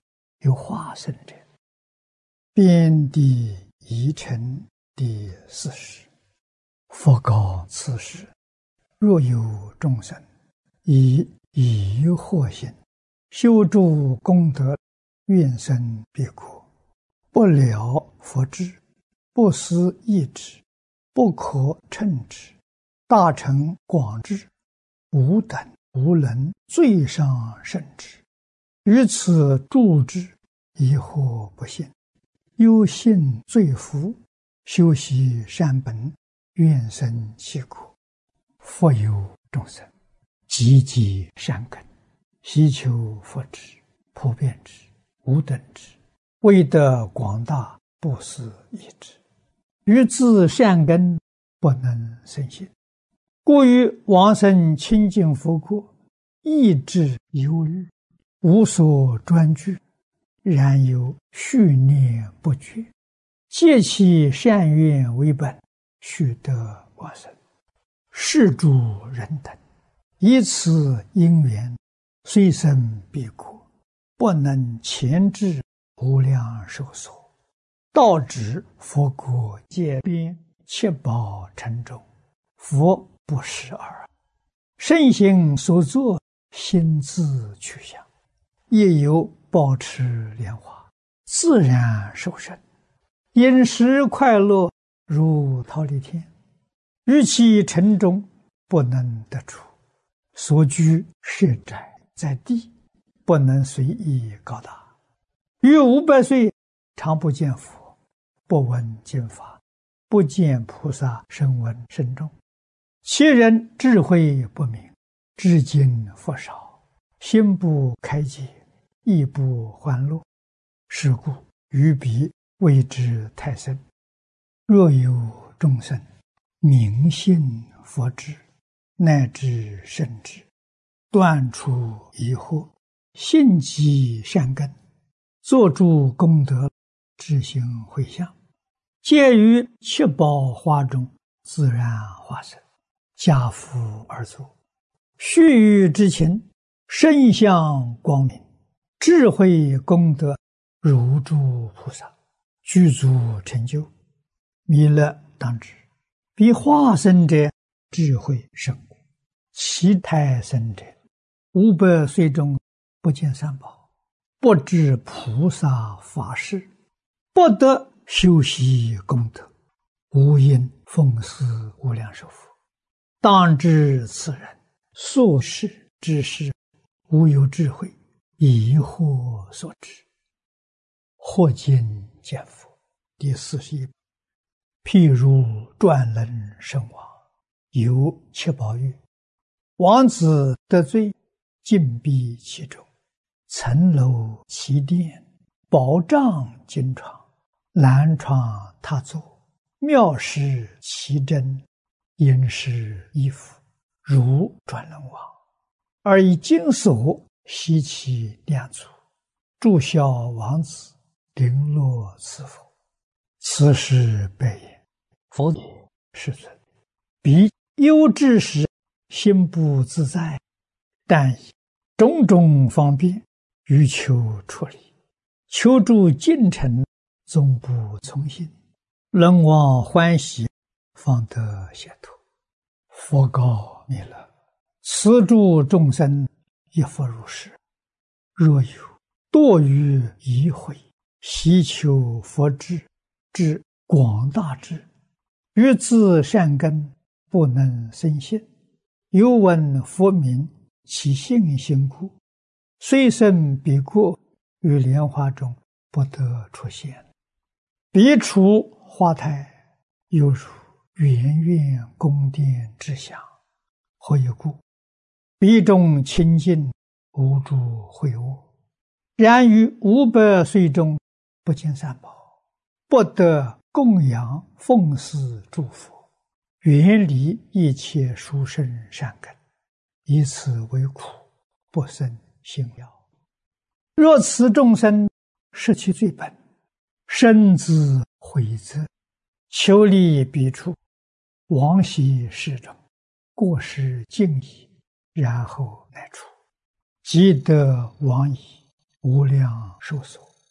A: 有化身者。遍地遗尘第四十。佛告此时：若有众生以疑惑心修诸功德，愿生彼国，不了佛智，不思议之，不可称之，大乘广智，无等无能，最上甚至。于此住之，疑惑不信，忧信罪福，修习善本，愿生其国。复有众生积极善根，希求佛智，普遍之，无等之，为得广大，不思议之。于自善根不能生信，故于往生清净佛国，意志忧虑，无所专具，然有续念不绝，借其善愿为本，须得往生。是诸人等以此因缘，虽生彼国，不能前至无量寿所，到指佛国界边，七宝城中，佛不识耳。圣行所作，心自去向，亦有保持莲花，自然受生，饮食快乐，如忉利天。于其城中不能得出，所居设宅在地，不能随意高大。于五百岁常不见佛，不闻经法，不见菩萨声闻声众。其人智慧不明，至今佛少，心不开解，意不欢乐，是故于彼谓之太深。若有众生明信佛智，乃至圣智，断除疑惑，信积善根，作诸功德，智行回向，皆于七宝花中自然化身，家父而作，须臾之情，身相光明，智慧功德如诸菩萨，具足成就。弥勒当知，彼化身者智慧甚广，其胎生者五百岁中不见三宝，不知菩萨法事，不得修习功德，无因奉祀无量寿佛。当知此人所事之事，无有智慧，疑惑所致。或今见佛第四十一。譬如转轮圣王，有七宝玉，王子得罪，禁闭其中，层楼其殿，宝帐金床，蓝床榻座，妙饰其珍，殷实衣服，如转轮王，而以金锁悉其两足，祝孝王子，绫罗赐福。此时白言：佛也，世尊，彼忧之时，心不自在，但以种种方便，欲求处理，求助进程，总不从心，人望欢喜，方得解脱。佛告弥勒：此诸众生亦复如是。若有堕于疑慧，希求佛智，之广大智，于自善根不能生信，犹闻佛名，其信心故，虽生彼国，于莲花中不得出现。彼处花台，犹如圆圆宫殿之祥。何以故？彼中清净，无诸秽恶，然于五百岁中不见三宝，不得供养奉祀诸佛，远离一切殊胜善根，以此为苦，不生信要。若此众生失其罪本，深自悔责，求离彼处，往昔世中过失尽已，然后乃出，即得往矣，无量寿所。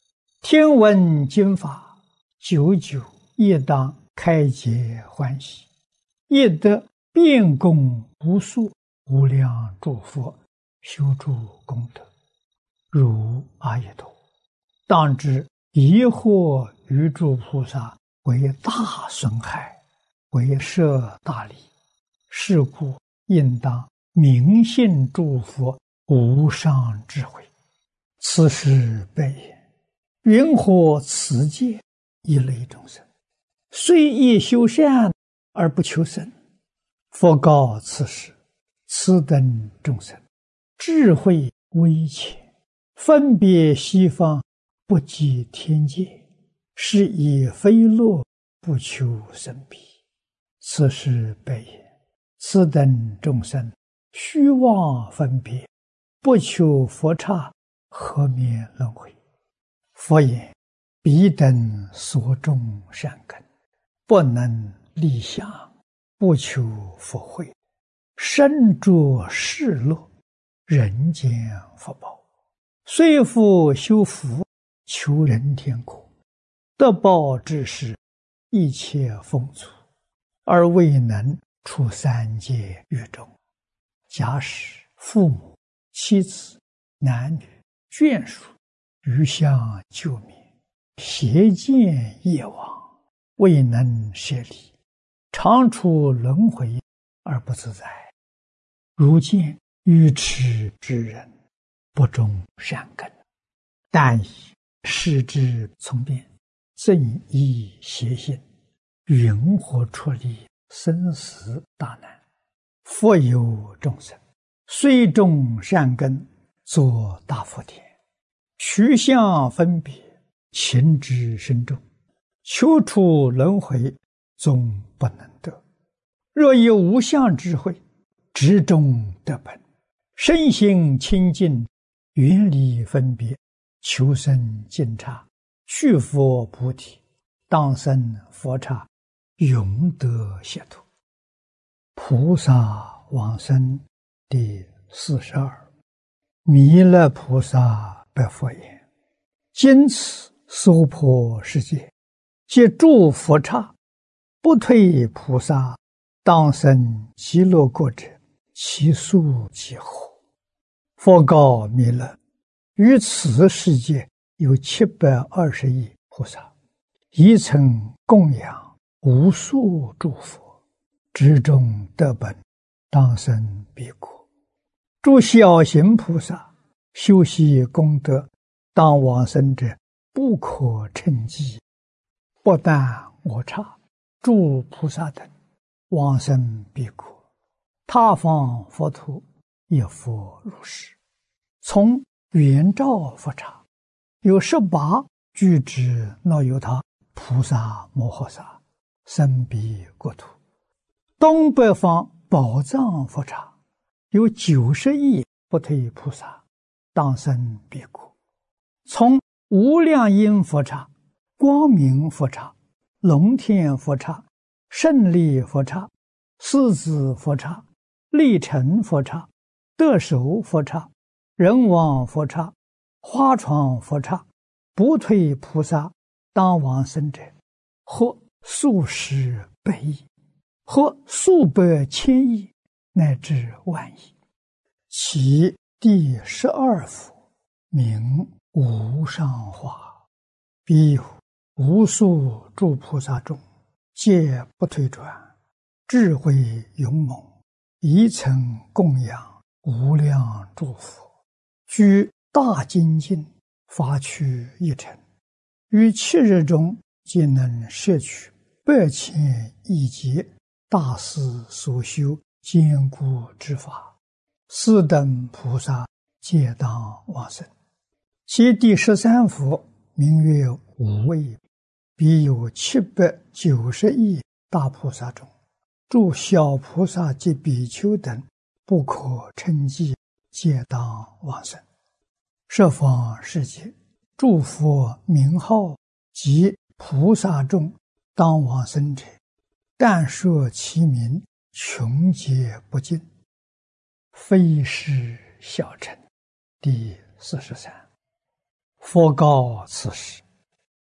A: 听闻经法，久久亦当开解欢喜，亦得遍供无数无量诸佛修诸功德，如阿逸多。当知疑惑于诸菩萨为大损害，为摄大利，是故应当明信诸佛无上智慧。此时悲言：云何此界一类众生，虽亦修善而不求生？佛告此时：此等众生智慧微浅，分别西方，不及天界，是以非乐不求生彼。此时悲言：此等众生虚妄分别，不求佛刹，何免轮回？佛言：彼等所种善根，不能立想，不求佛慧，身着世乐，人间福报，虽复修福，求人天国，得报之时，一切丰足，而未能出三界狱中。假使父母、妻子、男女、眷属余相救灭，邪见业往，未能舍离，常处轮回而不自在。如见愚痴之人，不种善根，但以视之从变，正依邪心，云何出离生死大难？佛有众生，虽种善根，作大福田，取相分别，情之深重，求出轮回，终不能得。若有无相智慧，直中得本，身心清净，远离分别，求生净刹，去佛菩提，当生佛刹，永得解脱。菩萨往生第四十二。弥勒菩萨白佛言：今此娑婆世界，皆诸佛刹，不退菩萨，当生极乐国者，其数几何？佛告弥勒：于此世界有七百二十亿菩萨，一曾供养无数诸佛，之中得本，当生彼国。诸小行菩萨修习功德，当往生者不可称计。不但我刹，诸菩萨等往生彼国，他方佛土也复如是。从圆照佛刹，有十八具之那由他菩萨摩诃萨生彼国土。东北方宝藏佛刹，有九十亿不退菩萨，当生彼国。从无量音佛刹、光明佛刹、龙天佛刹、胜利佛刹、狮子佛刹、力成佛刹、得手佛刹、人王佛刹、花床佛刹，不退菩萨当往生者，或数十百亿，或数百千亿，乃至万亿。其第十二佛名无上化，彼有无数诸菩萨中，皆不退转，智慧勇猛，一曾供养无量诸佛，居大精进，发趣一尘，于七日中皆能摄取百千亿劫大师所修坚固之法，四等菩萨皆当往生。其第十三佛名曰无畏，彼有七百九十亿大菩萨中，诸小菩萨及比丘等不可称计，皆当往生。十方世界诸佛名号及菩萨众当往生者，但说其名，穷皆不尽，非是小乘。第四十三。佛告此时：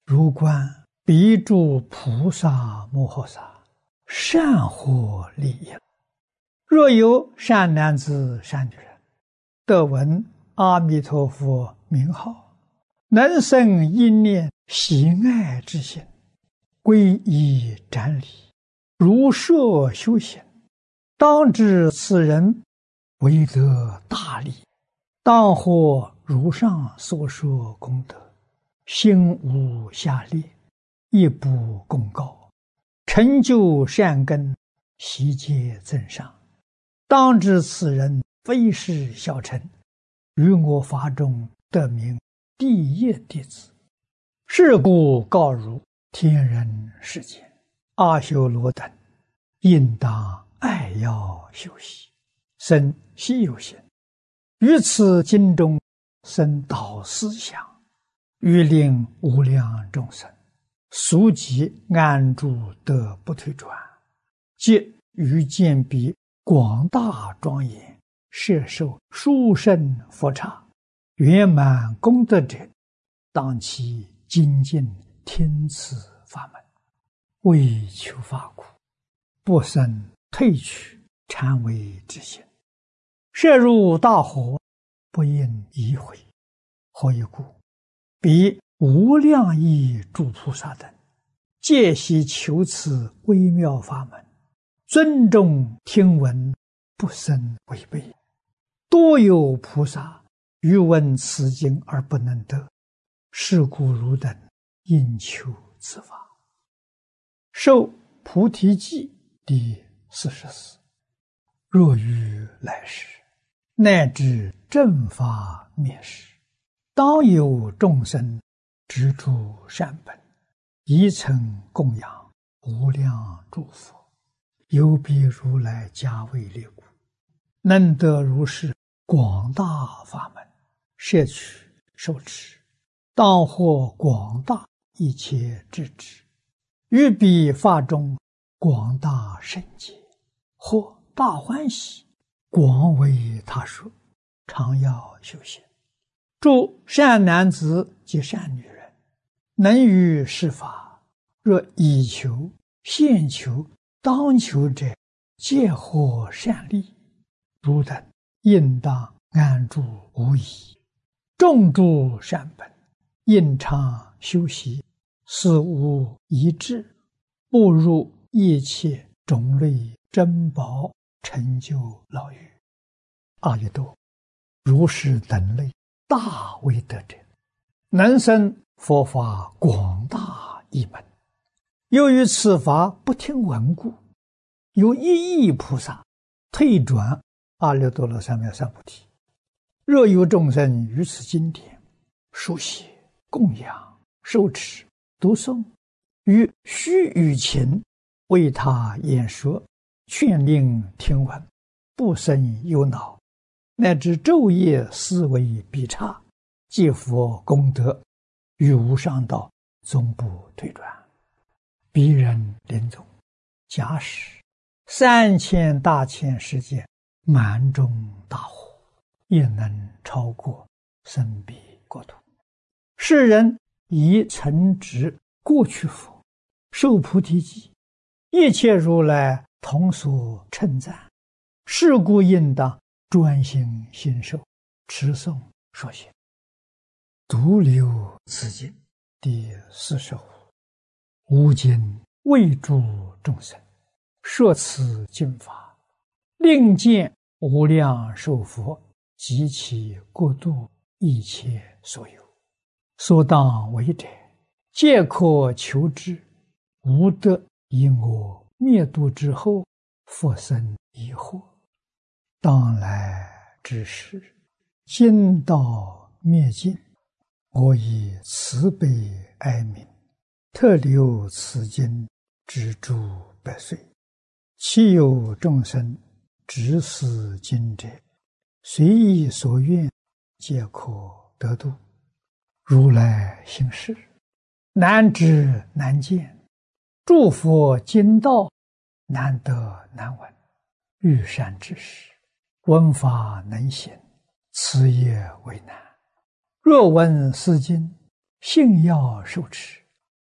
A: 如观彼诸菩萨摩诃萨，善获利益。若有善男子善女人，得闻阿弥陀佛名号，能生一念喜爱之心，皈依瞻礼，如设修行，当知此人为得大利，当获如上所说功德，心无下劣，亦不功高，成就善根，悉皆增上。当知此人非是小乘，于我法中得名第一弟子。是故告汝天人世间阿修罗等，应当爱要修习，生希有行，于此经中生导思想，欲令无量众生速即安住得不退转，即于见彼广大庄严，摄受殊胜佛刹，圆满功德者，当其精进听此法门，为求法苦，不生退去禅为之心。摄入大火，不应移毁。何以故？彼无量亿诸菩萨等，皆悉求此微妙法门，尊重听闻，不生违背。多有菩萨欲闻此经而不能得，是故汝等应求此法。受菩提记第四十四。若于来世，乃至正法灭世，当有众生执著善本，以曾供养无量诸佛，有彼如来加为列故，能得如是广大法门，摄取受持，当获广大一切智智，于彼法中广大圣解，或大欢喜，广为他说，常要修行。诸善男子及善女人，能于是法，若以求、现求、当求者，皆获善利。汝等应当安住无疑，种诸善本，应常修习，死无遗志，步入一切种类珍宝，成就老狱。阿逸多，如是等类大威德者，能生佛法广大一门。由于此法不听闻故，有一亿菩萨退转阿耨多罗三藐三菩提。若有众生于此经典书写、供养、受持、读诵，于须臾前为他演说，劝令听闻，不生忧恼，乃至昼夜思维必差，皆佛功德，于无上道终不退转。彼人临终，假使三千大千世界满中大火，也能超过生彼国土。世人以承执过去佛，受菩提记，一切如来同所称赞，是故应当专心信受，持诵说学。独留此经第四十五。吾今为诸众生说此经法，令见无量寿佛及其国度一切所有，所当为者，皆可求之，无得以我灭度之后，复生疑惑。当来之时，今道灭尽，我以慈悲哀悯，特留此经之诸百岁。其有众生执此经者，随意所愿，皆可得度。如来行事，难知难见，诸佛经道难得难闻。欲善之事，闻法能行，此也为难。若闻斯经，信要受持，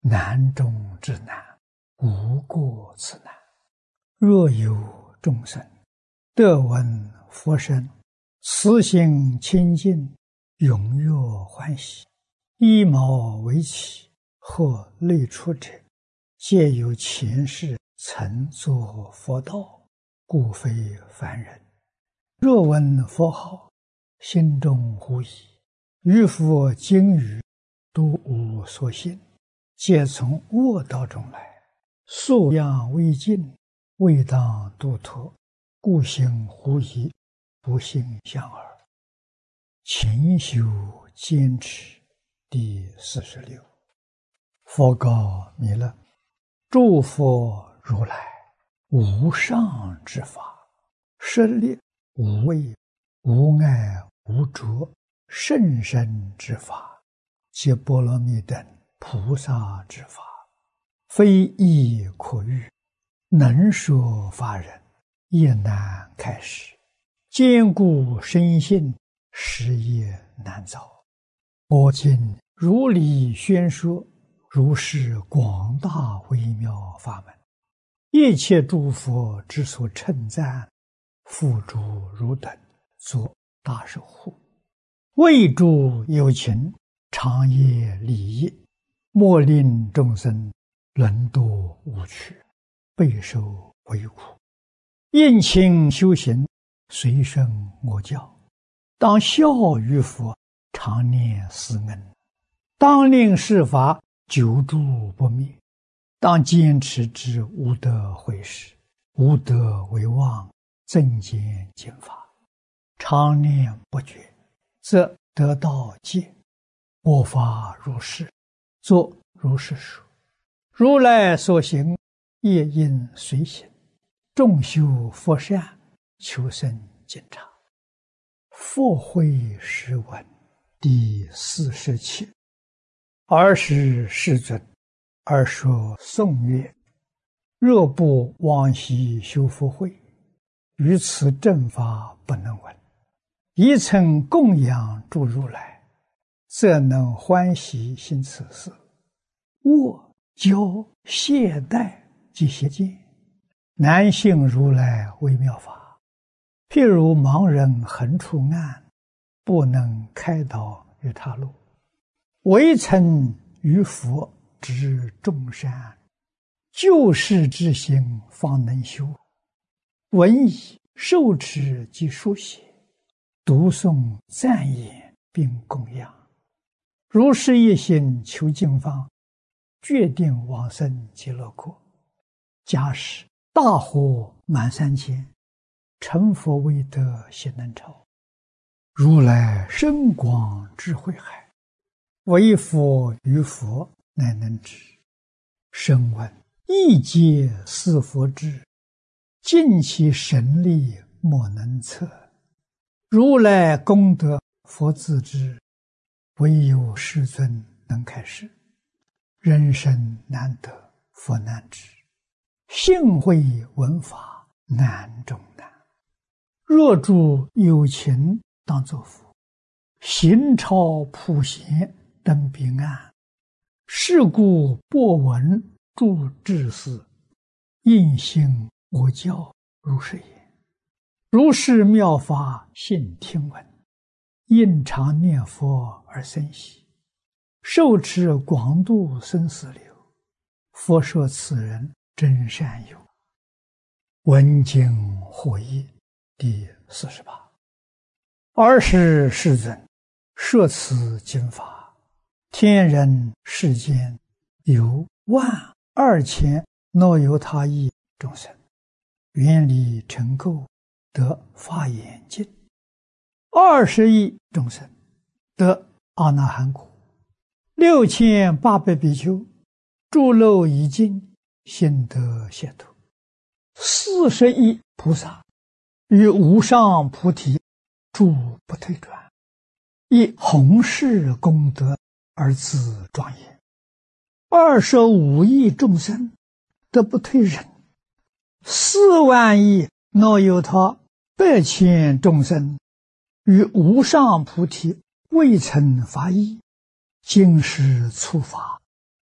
A: 难中之难，无过此难。若有众生得闻佛声，慈心清净，踊跃欢喜，依毛为起，或类出者，皆有前世曾作佛道，故非凡人。若闻佛号，心中狐疑，于佛经语都无所信，皆从恶道中来，素养未尽，未当度脱，故行狐疑，不信相耳。勤修坚持。第四十六。佛告弥勒：诸佛如来无上之法，舍利无畏，无碍无着，甚深之法，皆波罗蜜等菩萨之法，非易可喻，能说法人也难开示，坚固深信，实业难造。我今如理宣说，如是广大微妙法门，一切诸佛之所称赞，付诸汝等作大守护，为诸有情，长夜利益，莫令众生沦堕无趣，备受为苦。应勤修行，随顺我教，当效于佛，常念思恩，当令世法久住不灭，当坚持之无德毁事，无德为妄，增减减法，常念不绝，则得道戒。我法如是，作如是说。如来所行，业应随行，众修佛善，求生净察。佛慧诗文第四十七。尔时世尊，而说颂曰：若不往昔修福慧，于此正法不能闻。一曾供养诸如来，则能欢喜行此事。我教懈怠及邪见，难信如来微妙法。譬如盲人横出暗，不能开导于他路，唯曾于佛知众善，救世之心方能修。闻已受持及书写，读诵赞言并供养，如是一心求净方，决定往生极乐国。假使大火满三千，成佛未得悉能超。如来深广智慧海，唯佛于佛乃能知。声闻一皆似佛智，尽其神力莫能测。如来功德佛自知，唯有世尊能开示。人生难得佛难知，幸会闻法难中难。若诸有情当作佛，行超普贤登彼岸。是故播闻诸智士，应信我教如是言。如是妙法信听闻，应常念佛而生喜，受持广度生死流。佛说此人真善友。闻经获益第四十八。尔时世尊，摄此经法，天人世间有万二千若有他意众生，远离尘垢，得法眼净；二十亿众生得阿那含果；六千八百比丘诸漏已尽，心得解脱；四十亿菩萨于无上菩提住不退转，以弘誓功德而自庄严；二十五亿众生得不退忍；四万亿若有他百千众生于无上菩提未曾发意，今世初发，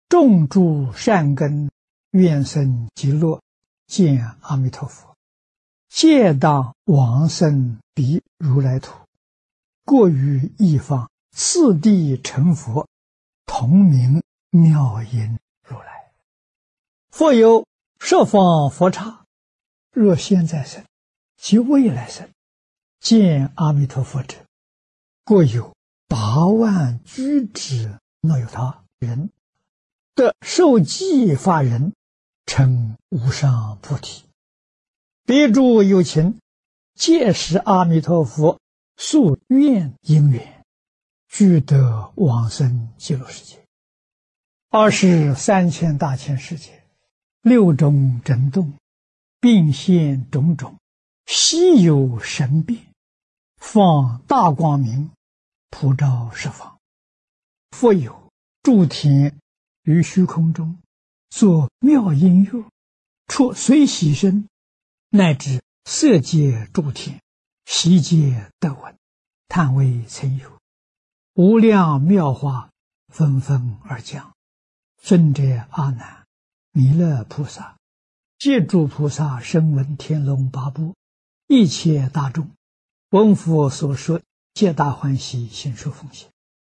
A: 种诸善根，愿生极乐，见阿弥陀佛，皆当往生彼如来土，过于一方，次第成佛，同名妙音如来。复有十方佛刹，若现在生及未来生，见阿弥陀佛者，各有八万居之那由他人，得受记法人，成无上菩提。彼诸有情，皆是阿弥陀佛宿愿因缘，俱得往生极乐世界。二十三千大千世界，六种震动，并现种种，稀有神变，放大光明，普照十方。复有诸天于虚空中，作妙音乐，出随喜声，乃至色界诸天，悉皆得闻，叹为曾有。无量妙法纷纷而降。尊者阿难、弥勒菩萨、皆诸菩萨声闻天龙八部，一切大众，闻佛所说，皆大欢喜，信受奉行。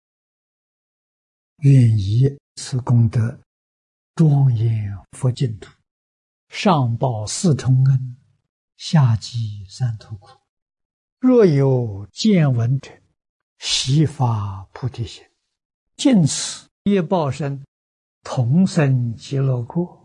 A: 愿以此功德，庄严佛净土，上报四重恩，下济三途苦。若有见闻者，悉发菩提心，尽此业报身，同生极乐国。